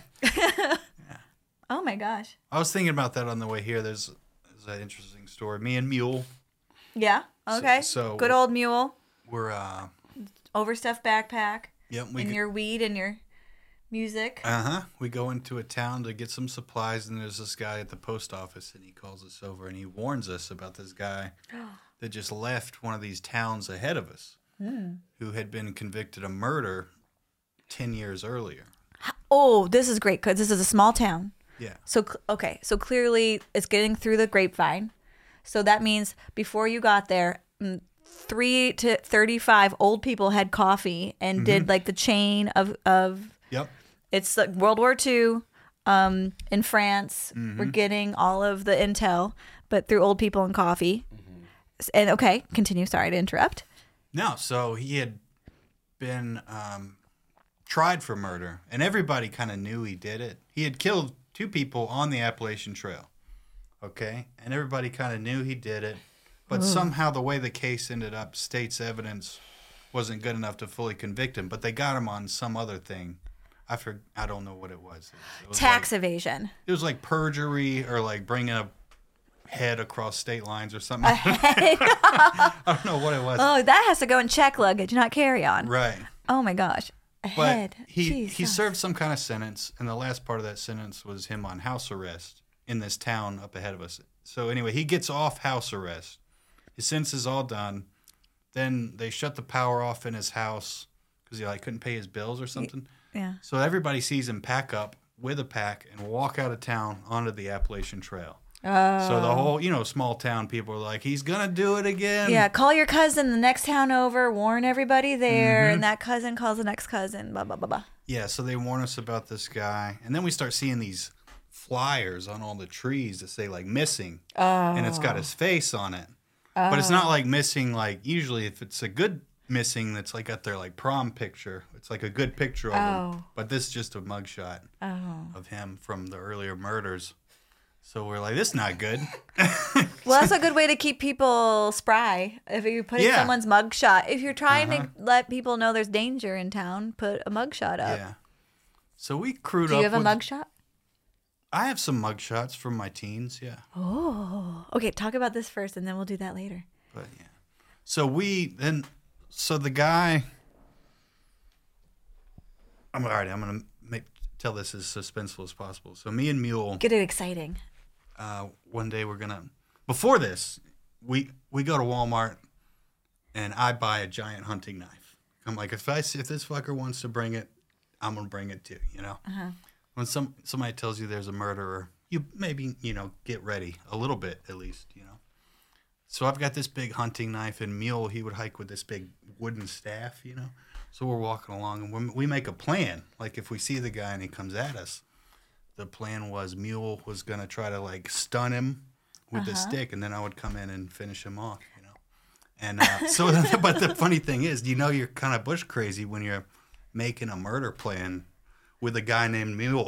Oh my gosh. I was thinking about that on the way here. There's, there's an interesting story. Me and Mule Yeah. Okay. so- Good old mule, were, uh, overstuffed backpack, yep, we and could- your weed and your music. Uh huh. We go into a town to get some supplies, and there's this guy at the post office, and he calls us over and he warns us about this guy that just left one of these towns ahead of us, mm. who had been convicted of murder ten years earlier. Oh, this is great because this is a small town. Yeah. So, okay. So clearly it's getting through the grapevine. So that means before you got there, three to thirty-five old people had coffee and mm-hmm. did like the chain of, of Yep. It's like World War Two um, in France. Mm-hmm. We're getting all of the intel, but through old people and coffee. Mm-hmm. And okay, continue. Sorry to interrupt. No, so he had been um, tried for murder, and everybody kind of knew he did it. He had killed two people on the Appalachian Trail, okay? And everybody kind of knew he did it, but Ooh. somehow the way the case ended up, state's evidence wasn't good enough to fully convict him, but they got him on some other thing. I for, I don't know what it was. It was Tax like, evasion. It was like perjury or like bringing a head across state lines or something. A head? I don't know what it was. Oh, that has to go in check luggage, not carry on. Right. Oh my gosh. A but head. he Jesus. he served some kind of sentence, and the last part of that sentence was him on house arrest in this town up ahead of us. So anyway, he gets off house arrest. His sentence is all done. Then they shut the power off in his house because he like couldn't pay his bills or something. Yeah. So everybody sees him pack up with a pack and walk out of town onto the Appalachian Trail. Oh. So the whole, you know, small town people are like, he's going to do it again. Yeah, call your cousin the next town over, warn everybody there, mm-hmm. and that cousin calls the next cousin, blah, blah, blah, blah. Yeah, so they warn us about this guy. And then we start seeing these flyers on all the trees that say, like, missing. Oh. And it's got his face on it. Oh. But it's not like missing, like, usually if it's a good missing that's like got their like prom picture. It's like a good picture of oh. him. But this is just a mugshot oh. of him from the earlier murders. So we're like, this is not good. Well, that's a good way to keep people spry. If you're putting yeah. someone's mugshot, if you're trying uh-huh. to let people know there's danger in town, put a mugshot up. Yeah. So we crewed up. Do you have a with, mugshot? I have some mugshots from my teens, yeah. Oh. Okay, talk about this first and then we'll do that later. But yeah. So we then so the guy I'm all right, I'm gonna make tell this as suspenseful as possible. So me and Mule get it exciting. Uh, one day we're gonna before this, we we go to Walmart and I buy a giant hunting knife. I'm like, if I if this fucker wants to bring it, I'm gonna bring it too, you know? Uh-huh. When some somebody tells you there's a murderer, you maybe, you know, get ready a little bit at least, you know. So I've got this big hunting knife, and Mule, he would hike with this big wooden staff, you know. So we're walking along, and we're, we make a plan. Like if we see the guy and he comes at us, the plan was Mule was going to try to like stun him with uh-huh. the stick, and then I would come in and finish him off, you know. And uh, so, but the funny thing is, you know, you're kind of bush crazy when you're making a murder plan with a guy named Mule.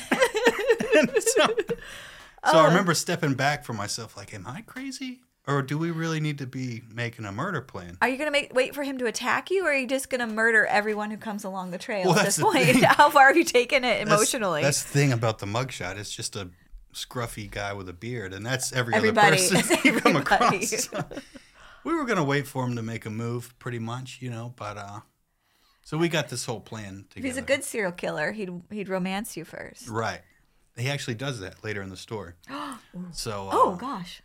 and so, so oh. I remember stepping back for myself, like, am I crazy? Or do we really need to be making a murder plan? Are you going to make wait for him to attack you, or are you just going to murder everyone who comes along the trail well, at this point? Thing. How far have you taken it emotionally? That's, that's the thing about the mugshot. It's just a scruffy guy with a beard, and that's every Everybody. other person you come Everybody. across. So we were going to wait for him to make a move, pretty much, you know, but uh, so we got this whole plan together. If he's a good serial killer, he'd he'd romance you first. Right. He actually does that later in the story. so. Uh, oh gosh.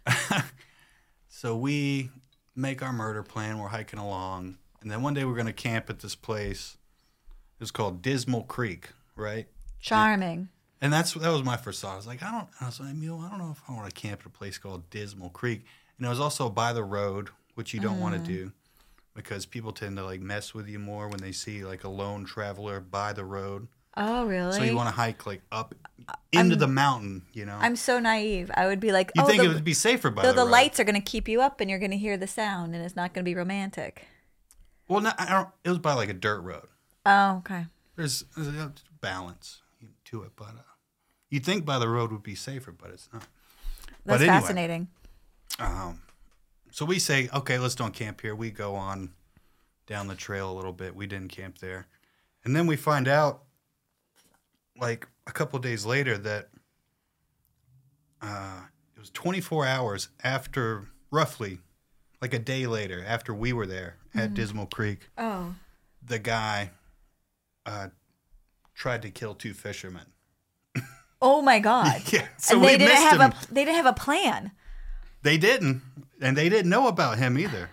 So we make our murder plan. We're hiking along, and then one day we're going to camp at this place. It was called Dismal Creek, right? Charming. And, and that's that was my first thought. I was like, I don't. I was like, Mule, I don't know if I want to camp at a place called Dismal Creek. And it was also by the road, which you don't mm. want to do, because people tend to like mess with you more when they see like a lone traveler by the road. Oh, really? So you want to hike like up into I'm, the mountain, you know? I'm so naive. I would be like, you oh, think the, it would be safer by the, the the road. lights are going to keep you up, and you're going to hear the sound, and it's not going to be romantic. Well, no, I don't. It was by like a dirt road. Oh, okay. There's, there's a balance to it, but uh, you'd think by the road would be safer, but it's not. That's but anyway, fascinating. Um, so we say, okay, let's don't camp here. We go on down the trail a little bit. We didn't camp there, and then we find out, like a couple days later, that uh, it was twenty-four hours after, roughly, like a day later, after we were there at mm. Dismal Creek. Oh. The guy uh, tried to kill two fishermen. Oh my God! Yeah, so and we they didn't missed have him. a they didn't have a plan. They didn't, and they didn't know about him either.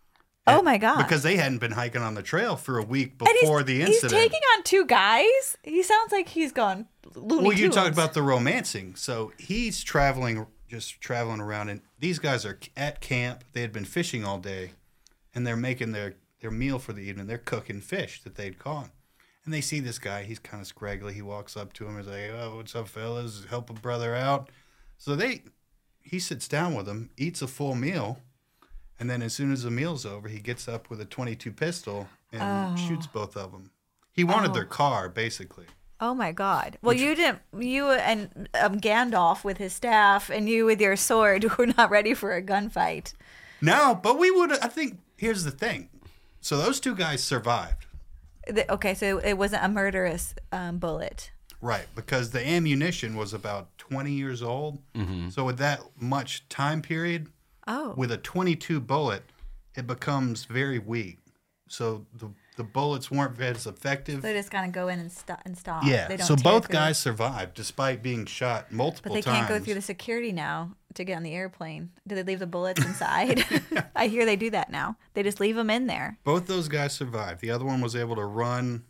Oh And- my God! Because they hadn't been hiking on the trail for a week And he's, before the he's incident. taking on two guys. He sounds like he's gone Looney Well, you Tunes. talked about the romancing. So he's traveling, just traveling around, and these guys are at camp. They had been fishing all day, and they're making their, their meal for the evening. They're cooking fish that they'd caught. And they see this guy. He's kind of scraggly. He walks up to him and is like, "Oh, what's up, fellas? Help a brother out." So they, he sits down with them, eats a full meal, and then as soon as the meal's over, he gets up with a twenty-two pistol and Oh. shoots both of them. He wanted Oh. their car, basically. Oh my God! Well, you didn't. You and um, Gandalf with his staff, and you with your sword were not ready for a gunfight. No, but we would. I think here's the thing. So those two guys survived, The- Okay, so it wasn't a murderous um, bullet. right? Because the ammunition was about twenty years old. Mm-hmm. So with that much time period, Oh, with a twenty-two bullet, it becomes very weak. So the the bullets weren't as effective. they just kind of go in and stop. And stop. Yeah. They don't So tear both through. guys survived despite being shot multiple But they times. can't go through the security now to get on the airplane. Do they leave the bullets inside? I hear they do that now. They just leave them in there. Both those guys survived. The other one was able to run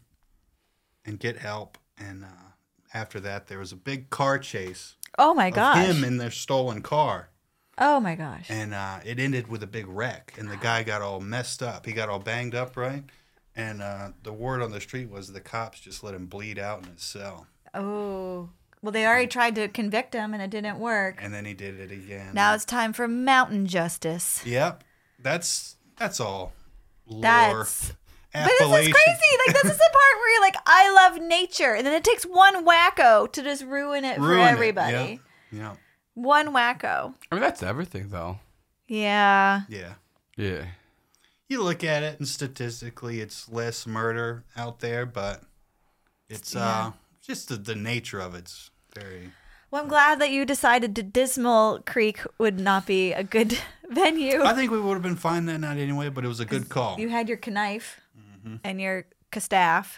and get help. And uh, after that, there was a big car chase Oh my of gosh! him in their stolen car. Oh my gosh! And uh, it ended with a big wreck. And the guy got all messed up. He got all banged up, right? And uh, the word on the street was the cops just let him bleed out in his cell. Oh, well, they already tried to convict him and it didn't work. And then he did it again. Now it's time for mountain justice. Yep. That's that's all lore. That's. But this is Appalachian- crazy. Like, this is the part where you're like, I love nature. And then it takes one wacko to just ruin it for Ruin it. everybody. Yep. Yep. One wacko. I mean, that's everything, though. Yeah. Yeah. Yeah. You look at it, and statistically, it's less murder out there, but it's Yeah. uh, just the, the nature of it's very. Well, I'm glad that you decided that Dismal Creek would not be a good venue. I think we would have been fine that night anyway, but it was a good call. You had your knife Mm-hmm. and your castaff.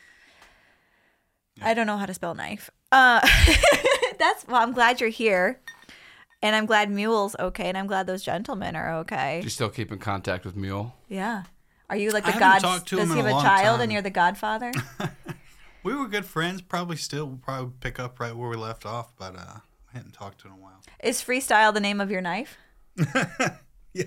I don't know how to spell knife. Uh, that's well. I'm glad you're here, and I'm glad Mule's okay, and I'm glad those gentlemen are okay. Do you still keep in contact with Mule? Yeah. Are you like I the haven't god? talked to Does him he in have a a long child, time. and you're the godfather? We were good friends. Probably still we'll probably pick up right where we left off, but uh, I hadn't talked to him in a while. Is freestyle the name of your knife? Yeah.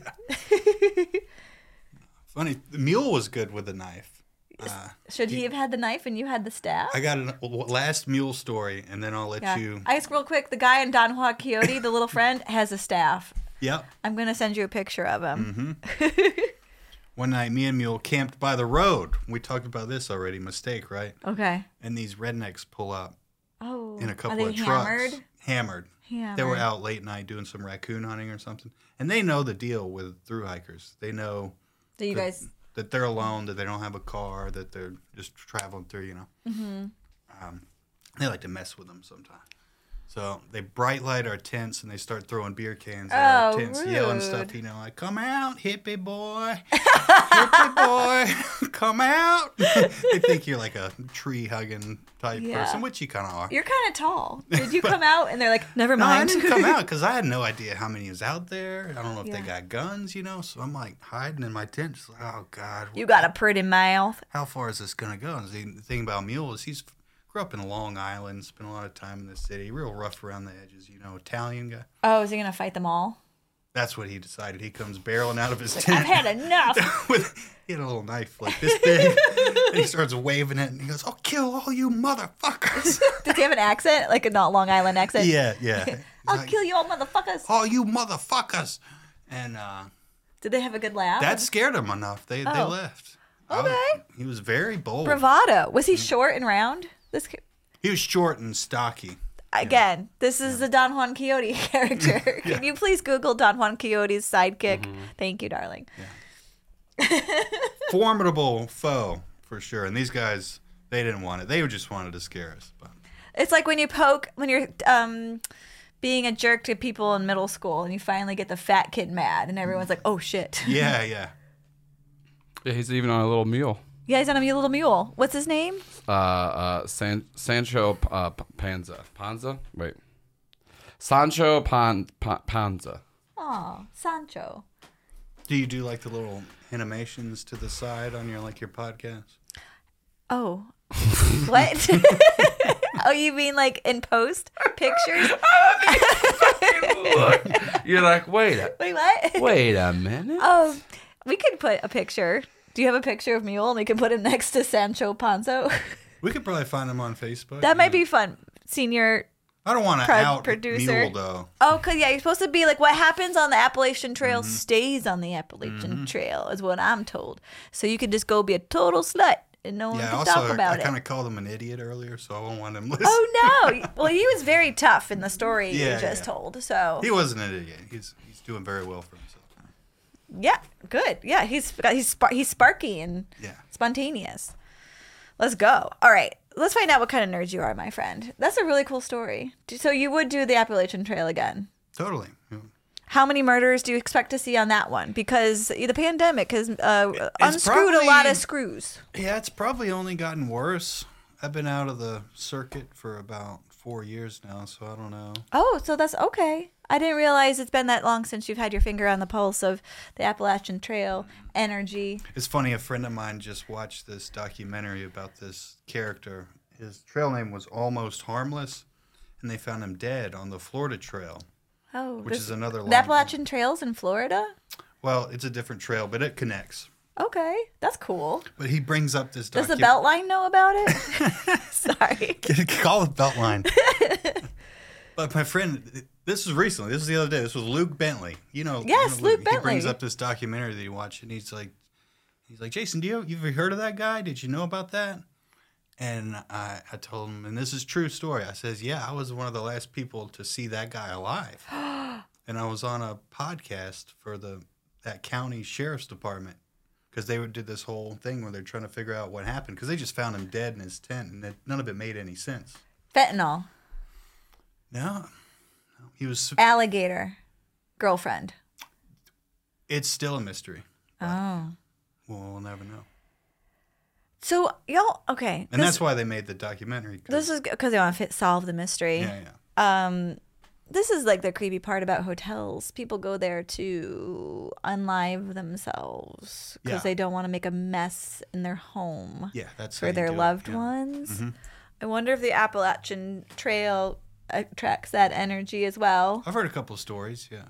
Funny, the mule was good with the knife. Uh, Should he have had the knife and you had the staff? I got a last mule story, and then I'll let Yeah. you. I guess real quick, the guy in Don Juan Quixote, the little friend, has a staff. Yep. I'm gonna send you a picture of him. One night, me and Mule camped by the road. We talked about this already. Mistake, right? Okay. And these rednecks pull up Oh. in a Are couple they of hammered? trucks. Hammered. Hammered. They were out late night doing some raccoon hunting or something. And they know the deal with through hikers. They know So you that, guys. that they're alone, that they don't have a car, that they're just traveling through, you know. Mm-hmm. Um, they like to mess with them sometimes. So they bright light our tents and they start throwing beer cans at Oh, our tents, yelling rude. stuff, you know, like, come out, hippie boy, hippie boy, come out. They think you're like a tree hugging type Yeah. person, which you kind of are. You're kind of tall. Did you come out and they're like, never No, I mind? didn't come out because I had no idea how many is out there. I don't know if Yeah. they got guns, you know. So I'm like hiding in my tent. Just like, oh God, You got a pretty mouth. how far is this gonna go? And the thing about Mule is he's grew up in Long Island, spent a lot of time in the city, real rough around the edges, you know, Italian guy. Oh, is he gonna fight them all? That's what he decided. He comes barreling out of his I've tent had enough. with he had a little knife like this big, and he starts waving it, and he goes, "I'll kill all you motherfuckers!" Does he have an accent, like a not Long Island accent? yeah, yeah. He's I'll like, kill you all, motherfuckers. all you motherfuckers, and. uh Did they have a good laugh? That scared him enough. They they Oh. left. I was- Okay. he was very bold. Bravado. Was he short and round? This ki- He was short and stocky. again. This is the Don Juan Quixote character. Can you please Google Don Juan Quixote's sidekick? Thank you, darling. Formidable foe for sure. And these guys, they didn't want it. They just wanted to scare us. But It's like when you poke when you're um being a jerk to people in middle school and you finally get the fat kid mad and everyone's like, "Oh shit." yeah, yeah. Yeah, he's even on a little mule. Yeah, he's on a little mule. What's his name? Uh, uh, San, Sancho uh, P- Panza. Panza? Wait. Sancho Pan, Pan, Panza. Oh, Sancho. Do you do like the little animations to the side on your like your podcast? Oh. What? Oh, you mean like in post pictures? You're like, wait a, Wait, what? wait a minute. Oh, we could put a picture. Do you have a picture of Mule and we can put him next to Sancho Panza? We could probably find him on Facebook. That might be fun. Senior. I don't want to Prod out producer. Mule though. Oh, cause yeah, you're supposed to be like what happens on the Appalachian Trail stays on the Appalachian Trail, is what I'm told. So you can just go be a total slut and no one Yeah. can Also, talk about I it. kind of called him an idiot earlier, so I won't want him listening. Oh no! Well, he was very tough in the story Yeah, you just yeah. told. So He wasn't an idiot. He's he's doing very well for himself. yeah, good. Yeah, he's he's spar- he's sparky and Yeah. spontaneous. Let's go. All right, let's find out what kind of nerd you are, my friend. That's a really cool story. So you would do the Appalachian Trail again? Totally. Yeah. How many murders do you expect to see on that one? Because the pandemic has uh, It's unscrewed a probably- lot of screws. Yeah, it's probably only gotten worse. I've been out of the circuit for about four years now, so I don't know. Oh, so that's okay. I didn't realize it's been that long since you've had your finger on the pulse of the Appalachian Trail energy. It's funny, a friend of mine just watched this documentary about this character. His trail name was Almost Harmless, and they found him dead on the Florida Trail, Oh, which this- is another long... the Appalachian Trails in Florida? Well, it's a different trail, but it connects. Okay, that's cool. But he brings up this Does the docu- Beltline know about it? Sorry. Call it Beltline. But my friend, this was recently. This was the other day. This was Luke Bentley. You know, Yes, you know Luke He brings Bentley. up this documentary that he watched, and he's like, he's like, Jason, do you you ever heard of that guy? Did you know about that? And I, I told him, and this is a true story. I says, yeah, I was one of the last people to see that guy alive, and I was on a podcast for the that county sheriff's department because they would did this whole thing where they're trying to figure out what happened because they just found him dead in his tent, and it, none of it made any sense. Fentanyl. No, no, he was. Alligator. Girlfriend. It's still a mystery. Oh. Well, we'll never know. So, y'all, okay. And this, that's why they made the documentary. 'cause- This is because they want to solve the mystery. yeah, yeah. Um, this is like the creepy part about hotels. People go there to unlive themselves because Yeah. they don't want to make a mess in their home Yeah, that's how for you their do it, loved yeah. Mm-hmm. ones. I wonder if the Appalachian Trail attracts that energy as well. I've heard a couple of stories, yeah.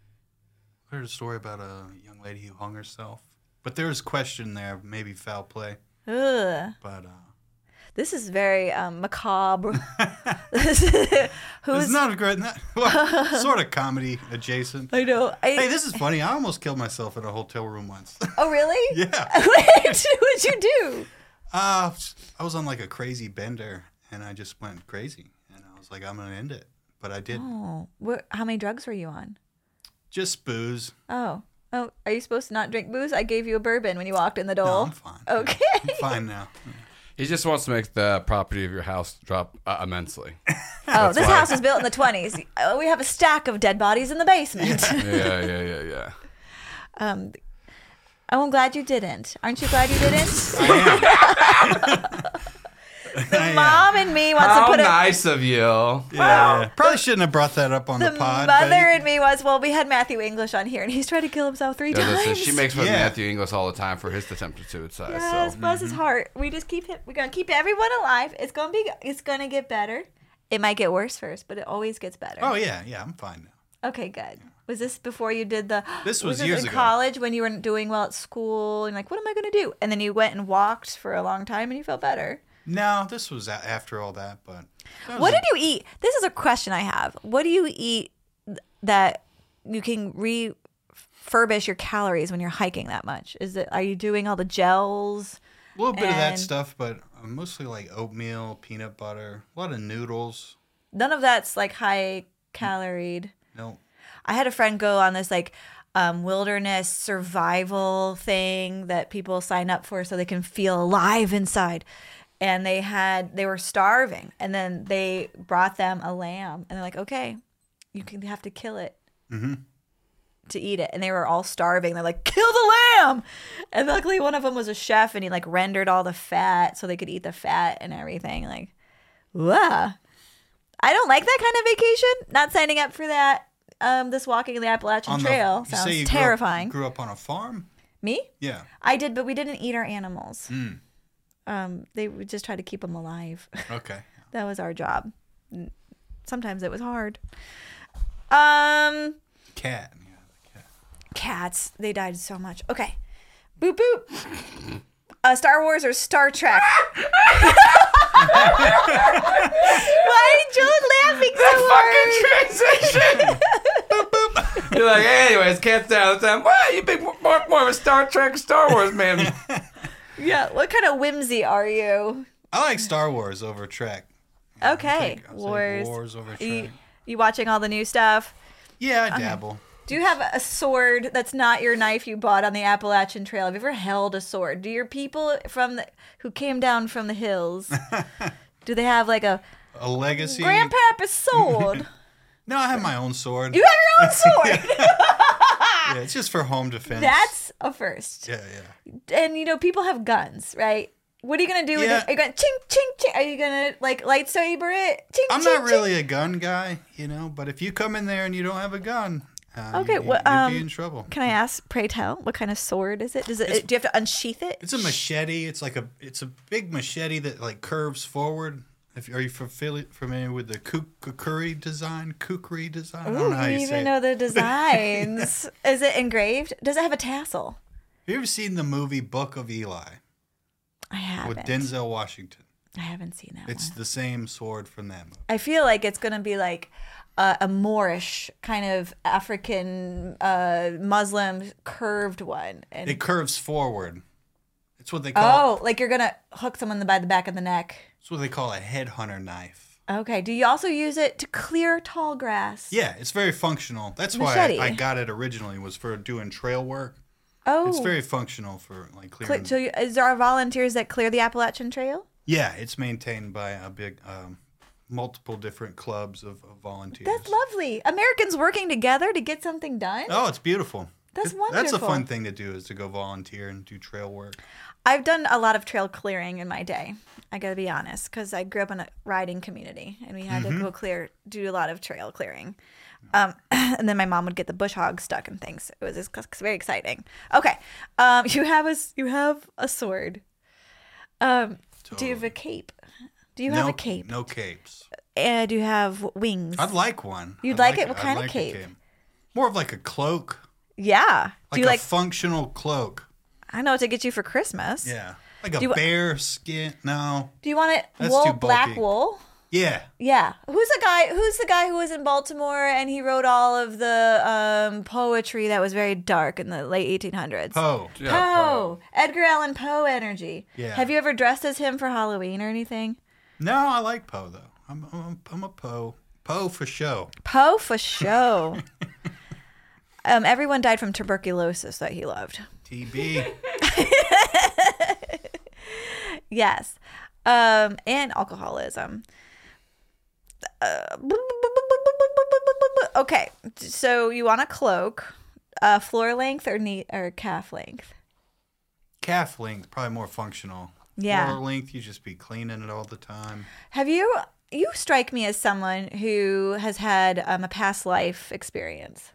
I heard a story about a young lady who hung herself. But there's question there, maybe foul play. Ugh. But uh, This is very um, macabre. it's Who's not a great, not, well, sort of comedy adjacent. I know. I, Hey, this is funny. I almost killed myself in a hotel room once. oh, really? yeah. Wait, what'd you do? Uh, I was on like a crazy bender, and I just went crazy. And I was like, I'm going to end it. But I did. Oh, what, how many drugs were you on? Just booze. Oh, oh, are you supposed to not drink booze? I gave you a bourbon when you walked in the door. No, I'm fine. Okay. I'm fine now. He just wants to make the property of your house drop uh, immensely. Oh, this why. house was built in the twenties. Oh, we have a stack of dead bodies in the basement. yeah, yeah, yeah, yeah. Um, oh, I'm glad you didn't. Aren't you glad you didn't? The I am. mom and me wants How to put a. nice of you. Yeah, yeah. Probably shouldn't have brought that up on the, The pod. mother but and me was, well, we had Matthew English on here, and he's tried to kill himself three Yeah, times. listen, she makes fun of Yeah. Matthew Inglis all the time for his attempted suicide. Yes, so bless his heart. We just keep him. We're gonna keep everyone alive. It's gonna be. It's gonna get better. It might get worse first, but it always gets better. Oh yeah, yeah, I'm fine now. Okay, good. Was this before you did the? This was this years in ago. college when you weren't doing well at school and like, what am I gonna do? And then you went and walked for a long time and you felt better. No, this was a- after all that, but that What was did you eat? This is a question I have. What do you eat th- that you can refurbish your calories when you're hiking that much? Is it? Are you doing all the gels? a little bit of that and- stuff, but uh, mostly like oatmeal, peanut butter, a lot of noodles. None of that's like high caloried. No, I had a friend go on this like um, wilderness survival thing that people sign up for so they can feel alive inside. And they had they were starving, and then they brought them a lamb, and they're like, "Okay, you can have to kill it Mm-hmm. to eat it, and they were all starving. They're like, kill the lamb. And luckily one of them was a chef, and he like rendered all the fat so they could eat the fat and everything. Like, wow. I don't like that kind of vacation. Not signing up for that. Um, this walking the Appalachian On the- Trail you say sounds you grew up- terrifying. Grew up on a farm? Me? Yeah. I did, but we didn't eat our animals. Mm. Um, they would just try to keep them alive. Okay. That was our job. Sometimes it was hard. Um, Cat. Yeah, the cat. cats. They died so much. Okay. Boop boop. Uh, Star Wars or Star Trek? Why did you laughing so hard? Transition. You're like, anyways, cats down the time. Well, you big more, more of a Star Trek, Star Wars man. Yeah. What kind of whimsy are you? I like Star Wars over Trek. Yeah, Okay. I'll take- I'll take Wars. Wars over Trek. You, you watching all the new stuff? Yeah, I dabble. Do you have a sword that's not your knife you bought on the Appalachian Trail? Have you ever held a sword? Do your people from the, who came down from the hills, do they have like a A legacy. grandpapa's sword? No, I have my own sword. You have your own sword. Yeah, it's just for home defense. That's a first. Yeah, yeah. And you know, people have guns, right? What are you gonna do with Yeah. it? Are you gonna ching ching ching? Are you gonna like lightsaber it? Ching, I'm ching, not really a gun guy, you know, but if you come in there and you don't have a gun, uh, Okay, you, well, you'd um, be in trouble. Can I ask? Pray tell, what kind of sword is it? Does it? It's- do you have to unsheath it? It's a machete. It's like a it's a big machete that like curves forward. If are you familiar familiar with the kuk- kukuri design? Kukuri design. I Ooh, don't know how you you even say know it. the designs. Is it engraved? Does it have a tassel? Have you ever seen the movie Book of Eli I haven't. with Denzel Washington? I haven't seen that It's one. the same sword from that movie. I feel like it's gonna be like uh, a Moorish kind of African uh, Muslim curved one. And It curves forward. It's what they call. oh, like you're gonna hook someone by the back of the neck. It's what they call a headhunter knife. Okay. Do you also use it to clear tall grass? Yeah, it's very functional. That's why Machete. I, I got it originally, was for doing trail work. Oh. It's very functional for like Cle- clearing. so you, is there volunteers that clear the Appalachian Trail? Yeah, it's maintained by a big, um, multiple different clubs of, of volunteers. That's lovely. Americans working together to get something done. Oh, it's beautiful. That's It- That's a wonderful. fun thing to do, is to go volunteer and do trail work. I've done a lot of trail clearing in my day. I gotta be honest, because I grew up in a riding community, and we had Mm-hmm. to go clear, do a lot of trail clearing. Um, and then my mom would get the bush hog stuck and things. It was just c- very exciting. Okay, um, you have a s- you have a sword. Um, do you have a cape? Do you have no, a cape? No capes. Uh, do you have wings? I'd like one. You'd I'd like it? What I'd kind of like a cape? More of like a cloak. Yeah. Like do you a like? functional cloak. I know what to get you for Christmas. Yeah. Like a Do you- bear skin. No. Do you want it That's wool, too black bulky. wool? Yeah. Yeah. Who's the guy? Who's the guy who was in Baltimore and he wrote all of the um, poetry that was very dark in the late eighteen hundreds? Poe. Yeah, Poe. Edgar Allan Poe energy. Yeah. Have you ever dressed as him for Halloween or anything? No, I like Poe though. I'm I'm, I'm a Poe. Poe for show. Poe for show. um, everyone died from tuberculosis that he loved. T B. Yes. Um, and alcoholism. Uh, okay, so you want a cloak, uh, floor length or knee or calf length? Calf length, probably more functional. Yeah. Floor length, you just be cleaning it all the time. Have you? You strike me as someone who has had um, a past life experience.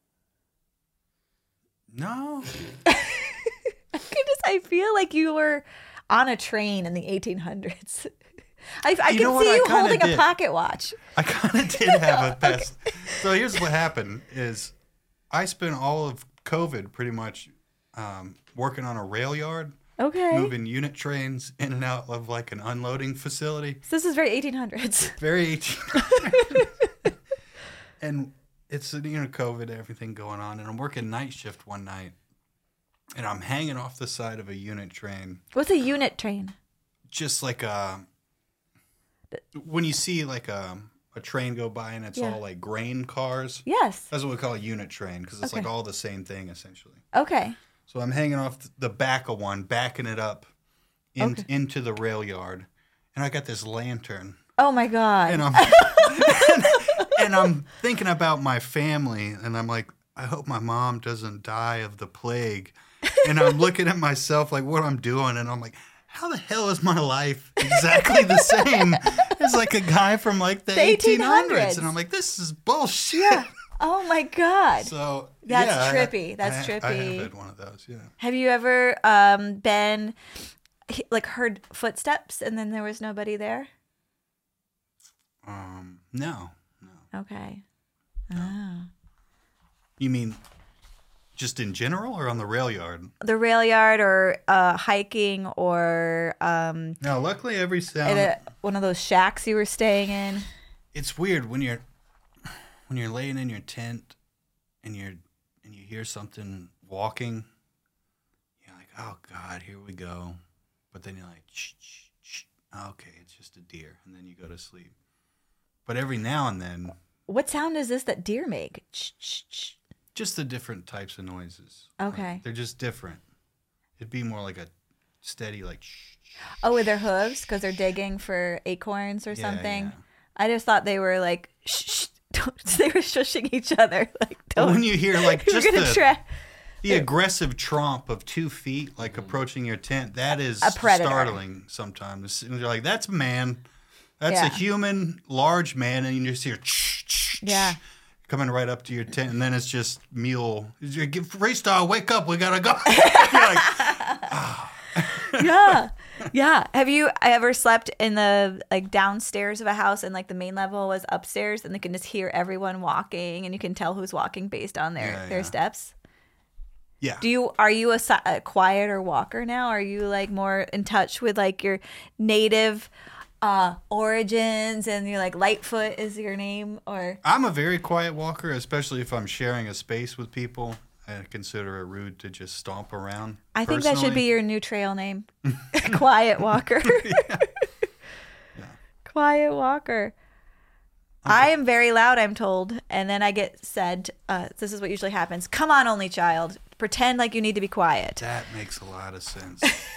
No. Goodness, I feel like you were on a train in the eighteen hundreds. I, I You can know what? see I you kinda holding a did. pocket watch. I kind of did have a past. So here's what happened: is I spent all of COVID pretty much um, working on a rail yard, Okay. moving unit trains in and out of like an unloading facility. So this is very eighteen hundreds. Very eighteen. And it's, you know, COVID, everything going on, and I'm working night shift one night, and I'm hanging off the side of a unit train, What's a unit train? just like a. When you see like a a train go by and it's Yeah. all like grain cars. Yes. That's what we call a unit train, because it's Okay. like all the same thing essentially. Okay. So I'm hanging off the back of one, backing it up in, Okay. into the rail yard, and I got this lantern, Oh my God. and I'm and I'm thinking about my family, and I'm like, I hope my mom doesn't die of the plague. And I'm looking at myself like what I'm doing, and I'm like, how the hell is my life exactly the same as like a guy from like the, The eighteen hundreds? eighteen hundreds. And I'm like, this is bullshit. Yeah. Oh my God. So That's yeah, I- trippy. That's I, trippy. I have had one of those. Yeah. Have you ever um, been like heard footsteps and then there was nobody there? Um. No. No. Okay. Oh. You mean just in general, or on the rail yard? The rail yard or uh, hiking or um, No. Luckily, every sound. at a, one of those shacks you were staying in. It's weird when you're when you're laying in your tent and you're and you hear something walking. You're like, oh God, here we go. But then you're like, shh, shh, shh. Okay, it's just a deer, and then you go to sleep. But every now and then, What sound is this that deer make? Ch, ch, ch. just the different types of noises. Okay. Like, they're just different. It'd be more like a steady, like, shh, shh. Oh, with their hooves because they're digging for acorns or Yeah, something. yeah. I just thought they were like, shh, shh. Don't, they were shushing each other. Like, But don't. when you hear like You're just gonna the, try. the aggressive tromp of two feet, like approaching your tent, that is A predator. startling sometimes. And you're like, that's a man. That's Yeah. a human, large man. And you just hear shh, shh, Yeah. shh, coming right up to your tent. And then it's just mule. Freestyle, wake up. We got to go. You're like, Yeah. Yeah. Have you ever slept in the like downstairs of a house and like the main level was upstairs and they can just hear everyone walking and you can tell who's walking based on their, Yeah, their yeah. steps? yeah. Do you are you a, si- a quieter walker now? Are you like more in touch with like your native uh, origins and you're like Lightfoot is your name or I'm a very quiet walker, especially if I'm sharing a space with people. I consider it rude to just stomp around. I think that should personally. be your new trail name. Quiet Walker. Quiet Walker. I am very loud, I'm told, and then I get said, uh, this is what usually happens. Come on, only child. Pretend like you need to be quiet. That makes a lot of sense.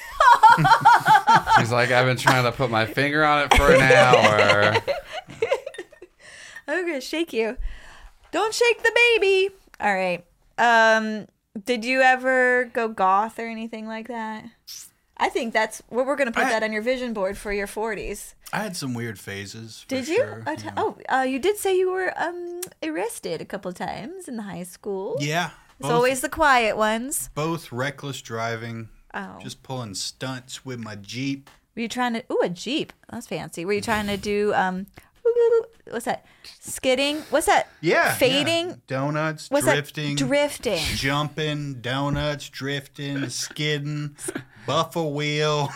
He's like, I've been trying to put my finger on it for an hour. I'm going to shake you. Don't shake the baby. All right. Um, did you ever go goth or anything like that? I think that's where we're going to put I- that on your vision board for your forties. I had some weird phases. For Did you? Sure, Uh, t- yeah. Oh, uh, you did say you were um, arrested a couple of times in high school. Yeah. It's Both, always the quiet ones. both reckless driving, Oh. just pulling stunts with my Jeep. Were you trying to? Ooh, a Jeep. That's fancy. Were you trying to do um, what's that? Skidding? What's that? Yeah. Fading? yeah. Donuts, What's drifting, that? Drifting. jumping, donuts, drifting, skidding, buffer wheel.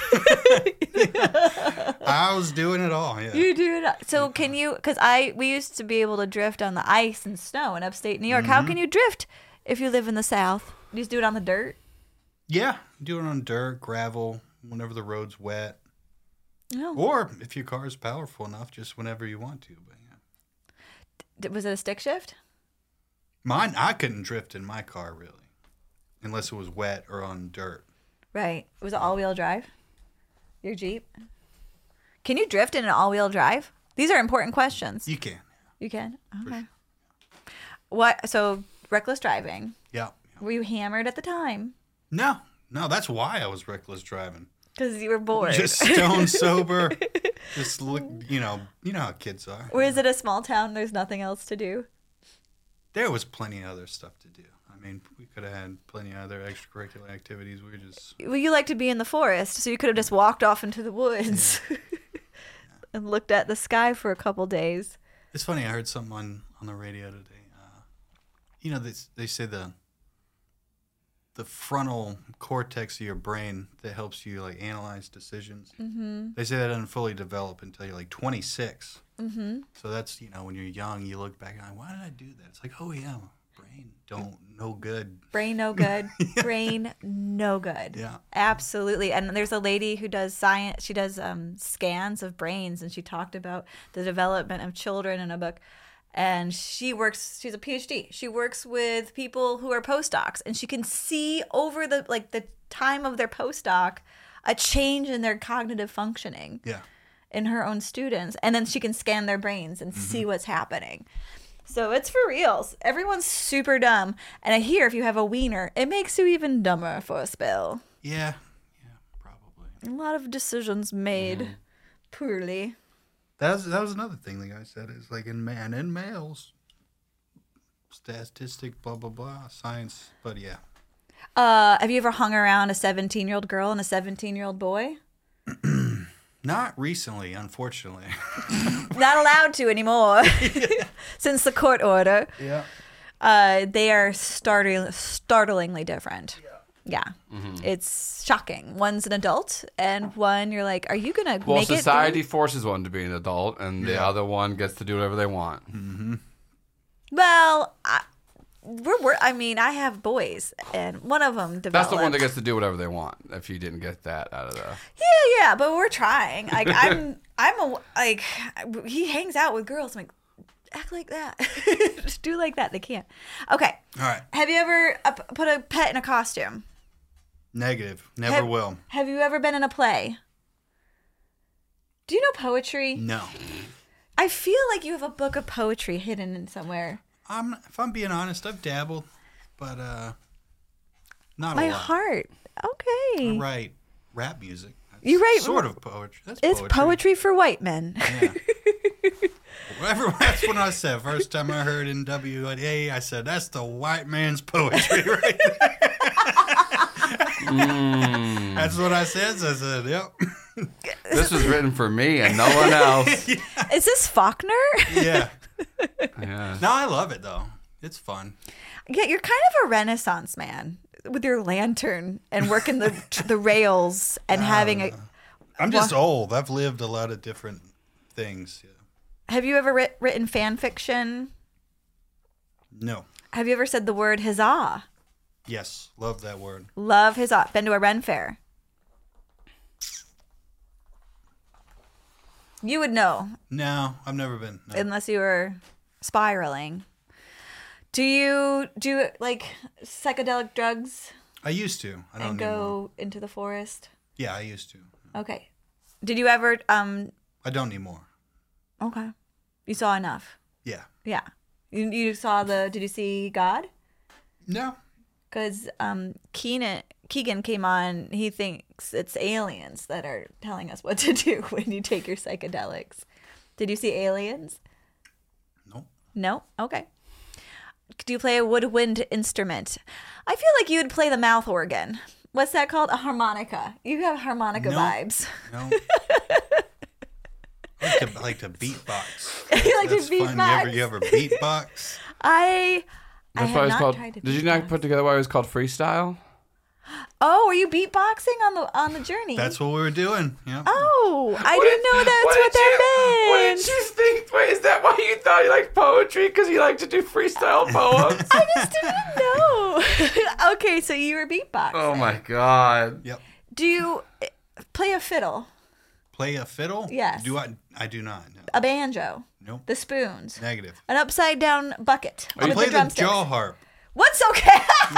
I was doing it all. Yeah. You do it. So can you? Because I we used to be able to drift on the ice and snow in upstate New York. Mm-hmm. How can you drift if you live in the South? You just do it on the dirt. yeah. Do it on dirt, gravel, whenever the road's wet. No. Or if your car is powerful enough, just whenever you want to. But yeah. Was it a stick shift? Mine, I couldn't drift in my car really, unless it was wet or on dirt. Right. Was it all wheel drive? Your Jeep? Can you drift in an all wheel drive? These are important questions. You can. You can? Okay. What? So, reckless driving. Yeah. Were you hammered at the time? No, no, that's why I was reckless driving. Because you were bored. Just stone sober. Just look, you know, you know how kids are. Or is it a small town? There's nothing else to do. There was plenty of other stuff to do. I mean, we could have had plenty of other extracurricular activities. We were just Well, you like to be in the forest, so you could have just walked off into the woods and looked at the sky for a couple days. It's funny. I heard something on, on the radio today. Uh, you know, they they say the the frontal cortex of your brain that helps you like analyze decisions. Mm-hmm. They say that doesn't fully develop until you're like twenty-six. Mm-hmm. So that's, you know, when you're young, you look back and like, why did I do that? It's like, oh yeah, brain don't no good. Brain no good. Brain no good. Yeah. Absolutely. And there's a lady who does science. She does um, scans of brains, and she talked about the development of children in a book. And she works, she's a P H D. She works with people who are postdocs, and she can see over the, like the time of their postdoc, a change in their cognitive functioning Yeah. in her own students. And then she can scan their brains and see what's happening. So it's for reals. Everyone's super dumb. And I hear if you have a wiener, it makes you even dumber for a spell. Yeah. Yeah, probably. A lot of decisions made Mm-hmm. poorly. That was, that was another thing the guy said. Is like in man and males. Statistic, blah, blah, blah. Science. But yeah. Uh, have you ever hung around a seventeen-year-old girl and a seventeen-year-old boy? Not recently, unfortunately. Not allowed to anymore since the court order. Yeah. Uh, they are startling, startlingly different. Yeah. It's shocking. One's an adult, and one you're like, are you going to Well, make it? society through? forces one to be an adult, and the Yeah. other one gets to do whatever they want. Well, I, we're, we're, I mean, I have boys, and one of them developed. That's the one that gets to do whatever they want. If you didn't get that out of the, Yeah, yeah, but we're trying. Like, I'm, I'm a, like, he hangs out with girls. I'm like, act like that. Just do like that. They can't. Okay. All right. Have you ever uh, p- put a pet in a costume? Negative. Never have, will. Have you ever been in a play? Do you know poetry? No. I feel like you have a book of poetry hidden in somewhere. I'm, if I'm being honest, I've dabbled, but uh, not My a lot. heart. Okay. I write rap music. That's You write- sort of poetry. That's It's poetry. poetry for white men. Yeah. Whatever, that's what I said. First time I heard in W A, I said, that's the white man's poetry right there. Mm. That's what I said. So I said, yep. This was written for me and no one else. Is this Faulkner? Yeah. Yeah. No, I love it, though. It's fun. Yeah, you're kind of a Renaissance man with your lantern and working the the rails and having a. I'm just old. I've lived a lot of different things. Yeah. Have you ever writ- written fan fiction? No. Have you ever said the word huzzah? Yes. Love that word. Love huzzah. Been to a Ren fair? You would know No, I've never been. No. unless you were spiraling. Do you do like psychedelic drugs I used to. I don't and anymore. go into the forest? Yeah, I used to. Okay. Did you ever um I don't anymore. okay. You saw enough. Yeah. Yeah. You you saw the did you see God? No. Cuz um Keenan Keegan came on, he thinks it's aliens that are telling us what to do when you take your psychedelics. Did you see aliens? No. No? Okay. Do you play a woodwind instrument? I feel like you would play the mouth organ. What's that called? A harmonica. You have harmonica No. vibes. No. I like to, I like to beatbox. You like to That's fun. You beatbox? ever, you ever beatbox? I I That's have why it's not called. tried to Did you not beatbox. put together why it was called freestyle? Oh, were you beatboxing on the on the journey? That's what we were doing. Yeah. Oh, I didn't know that's what, that What meant. did you think? Wait, is that why you thought you liked poetry? Because you like to do freestyle poems? I just didn't know. Okay, so you were beatboxing. Oh my god. Yep. Do you eh, play a fiddle, Play a fiddle? Yes. Do I? I do not. No. a banjo, Nope. the spoons, Negative. an upside down bucket I with play the the drumsticks? jaw harp. What's okay?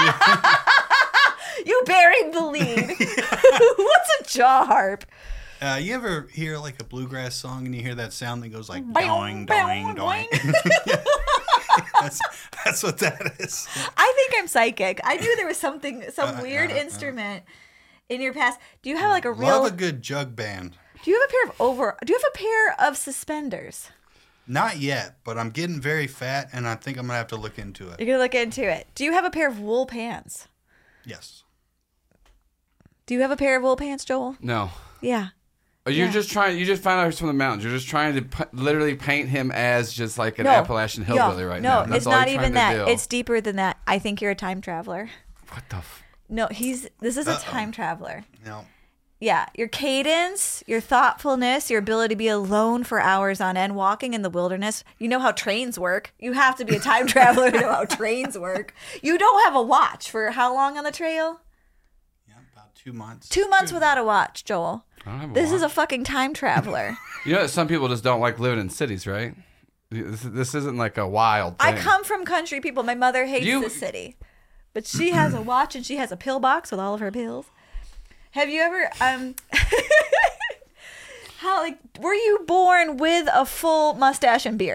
You buried the lead. What's a jaw harp? Uh, you ever hear like a bluegrass song and you hear that sound that goes like Boing, doing, doing, boing, doing? that's, that's what that is. I think I'm psychic. I knew there was something, some Uh, weird uh, uh. instrument in your past. Do you have like a real? Love a good jug band. Do you have a pair of over? Do you have a pair of suspenders? Not yet, but I'm getting very fat and I think I'm going to have to look into it. You're gonna look into it. Do you have a pair of wool pants? Yes. Do you have a pair of wool pants, Joel? No. Yeah. Are you Yeah. just trying? You just found out he's from the mountains. You're just trying to p- literally paint him as just like an No. Appalachian hillbilly no, right no, now. That's it's all not you're even trying to that. do. It's deeper than that. I think you're a time traveler. What the? F- No, he's. This is a Uh-oh. time traveler. No. Yeah, your cadence, your thoughtfulness, your ability to be alone for hours on end, walking in the wilderness. You know how trains work. You have to be a time traveler to know how trains work. You don't have a watch for how long on the trail? Yeah, about two months. Two months without a watch, Joel. I don't have a This is a watch. fucking time traveler. You know that some people just don't like living in cities, right? This, this isn't like a wild thing. I come from country people. My mother hates You- the city. But she has a watch and she has a pill box with all of her pills. Have you ever um how like were you born with a full mustache and beard?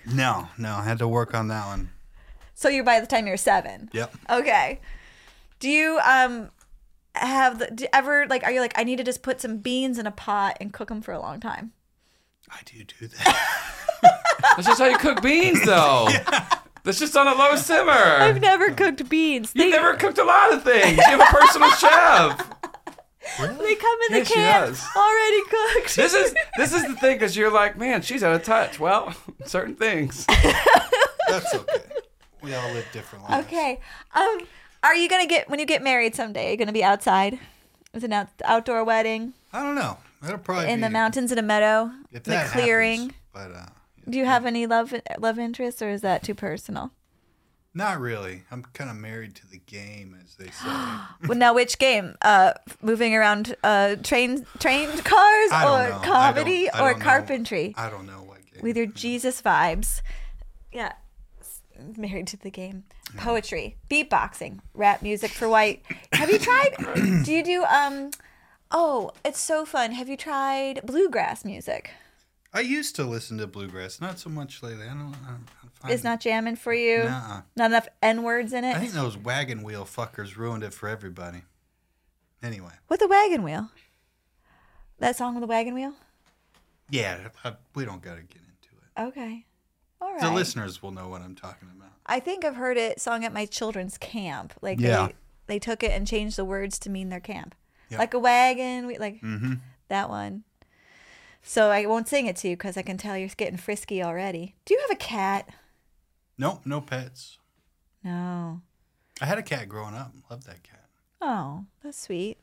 No, no, I had to work on that one. So you're by the time you're seven. Yep. Okay. Do you um have the, do you ever like are you like I need to just put some beans in a pot and cook them for a long time? I do do that. That's just how you cook beans, though. Yeah. That's just on a low simmer. I've never cooked beans. You've They, never cooked a lot of things. You have a personal chef. they come in Yeah, the she can does. already cooked. This is this is the thing, because you're like, man, she's out of touch. Well, certain things. That's okay. We all live different lives. Okay. Um, are you gonna get when you get married someday? Are you gonna be outside? Is it an out, outdoor wedding I don't know. That'll probably in be, the mountains in a meadow, if in a that clearing? happens, but uh, Do you have any love love interests, or is that too personal? not really. I'm kind of married to the game, as they say. Well, now which game? Uh, moving around uh, train trained cars, I don't or know. I comedy, don't- I or don't know. carpentry? I don't know what game. With your Jesus vibes. Yeah. Married to the game. Poetry, beatboxing, rap music for white. Have you tried? do you do um? Oh, it's so fun. Have you tried bluegrass music? I used to listen to bluegrass, not so much lately. I don't. I, I find It's not jamming for you. Nuh-uh. Not enough N words in it. I think those wagon wheel fuckers ruined it for everybody. Anyway, What the wagon wheel? That song with the wagon wheel? yeah, I, we don't got to get into it. Okay. All right. The listeners will know what I'm talking about. I think I've heard it sung at my children's camp. Like Yeah. they they took it and changed the words to mean their camp. Yep. Like a wagon, we like Mm-hmm. that one. So I won't sing it to you because I can tell you're getting frisky already. Do you have a cat? Nope, no pets. No. I had a cat growing up. Loved that cat. Oh, that's sweet.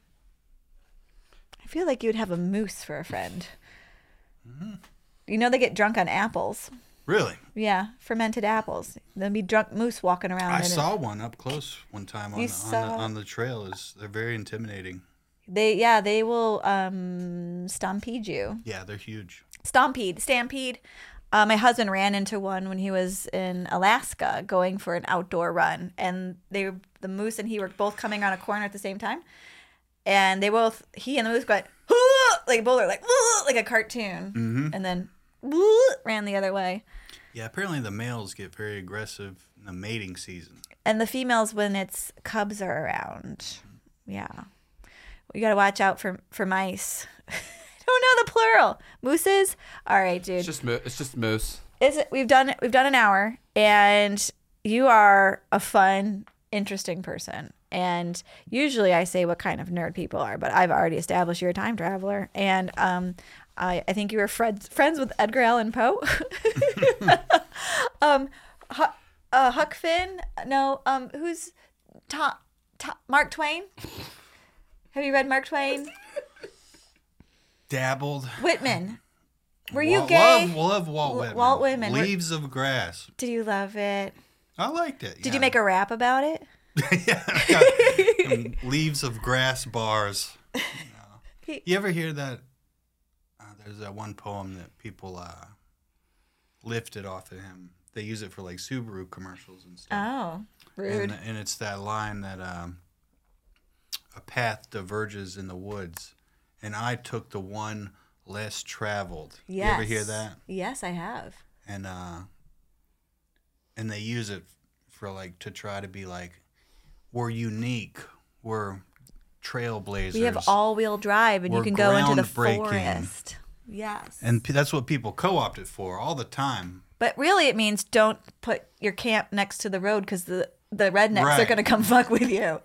I feel like you would have a moose for a friend. Mm-hmm. You know they get drunk on apples. Really? Yeah, fermented apples. There'll be drunk moose walking around. I in it. saw one up close one time on You the, on, saw- the, on the trail. Is They're very intimidating. They yeah they will um stampede you. Yeah, they're huge. Stampede, stampede. Uh, my husband ran into one when he was in Alaska going for an outdoor run, and they were, the moose and he were both coming around a corner at the same time, and they both he and the moose got like both are like like a cartoon, Mm-hmm. and then ran the other way. Yeah, apparently the males get very aggressive in the mating season. And the females when its cubs are around. Yeah. You got to watch out for, for mice. I don't know the plural. Mooses? All right, dude. It's just mo- it's just moose. Is it, we've done we've done an hour, and you are a fun, interesting person. And usually I say what kind of nerd people are, but I've already established you're a time traveler. And um, I, I think you were friends friends with Edgar Allan Poe. um, Huck, uh, Huck Finn? No. Um, who's Tom, Tom? Mark Twain? Have you read Mark Twain? Dabbled. Whitman. Were you Wa- gay? Love, love Walt L- Whitman. Walt Whitman. Were- Leaves of Grass. Did you love it? I liked it. Did you make a rap about it? yeah, I got Leaves of Grass bars. He- You ever hear that? Uh, there's that one poem that people uh, lifted off of him. They use it for like Subaru commercials and stuff. Oh, rude. And, and it's that line that um, a path diverges in the woods, and I took the one less traveled. Yes. You ever hear that? Yes, I have. And uh, and they use it for like to try to be like, we're unique, we're trailblazers. We have all-wheel drive, and you We're can go into the groundbreaking. forest. Yes. and p- that's what people co-opt it for all the time. But really, it means don't put your camp next to the road because the the rednecks are Right. going to come fuck with you.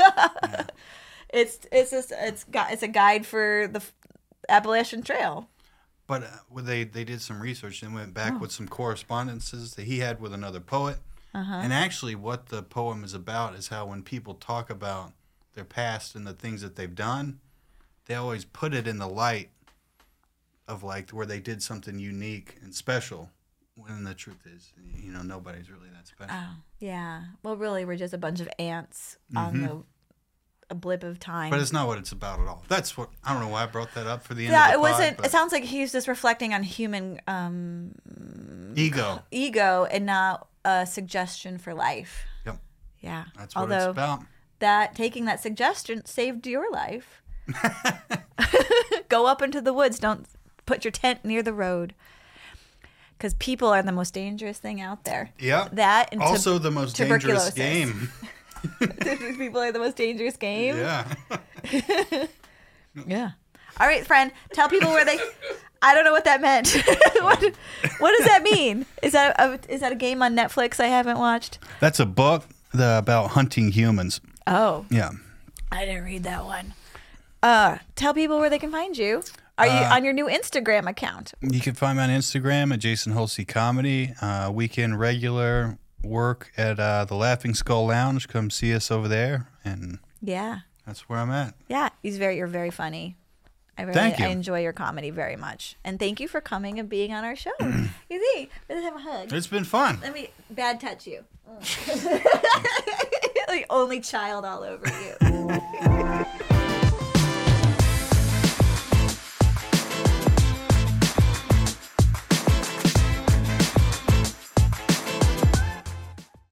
It's it's just it's got it's a guide for the Appalachian Trail. But uh, when they they did some research and went Oh. back with some correspondences that he had with another poet. Uh-huh. And actually, what the poem is about is how when people talk about their past and the things that they've done, they always put it in the light of like where they did something unique and special. When the truth is, you know, nobody's really that special. Oh, yeah. Well, really, we're just a bunch of ants on the a blip of time. Mm-hmm. But it's not what it's about at all. That's what I don't know why I brought that up for the end. yeah, of the it wasn't. pod, It sounds like he's just reflecting on human um, but ego. ego and not a suggestion for life. Yep, Yeah. that's what Although it's about. that taking that suggestion saved your life. Go up into the woods. Don't put your tent near the road. because people are the most dangerous thing out there. Yeah. That and also tu- the most dangerous tuberculosis. game. People are the most dangerous game. Yeah. Yeah. All right, friend. Tell people where they. I don't know what that meant. what, what does that mean? Is that a, is that a game on Netflix I haven't watched? That's a book the, about hunting humans. Oh, Yeah. I didn't read that one. Uh, tell people where they can find you. Are you Uh, on your new Instagram account? You can find me on Instagram at Jason Hulsey Comedy. Uh, weekend regular work at uh, the Laughing Skull Lounge. Come see us over there, and Yeah. that's where I'm at. Yeah, he's very. You're very funny. I really, Thank you. I enjoy your comedy very much, and thank you for coming and being on our show. You see, let's have a hug. It's been fun. Let me bad touch you. Like only child all over you.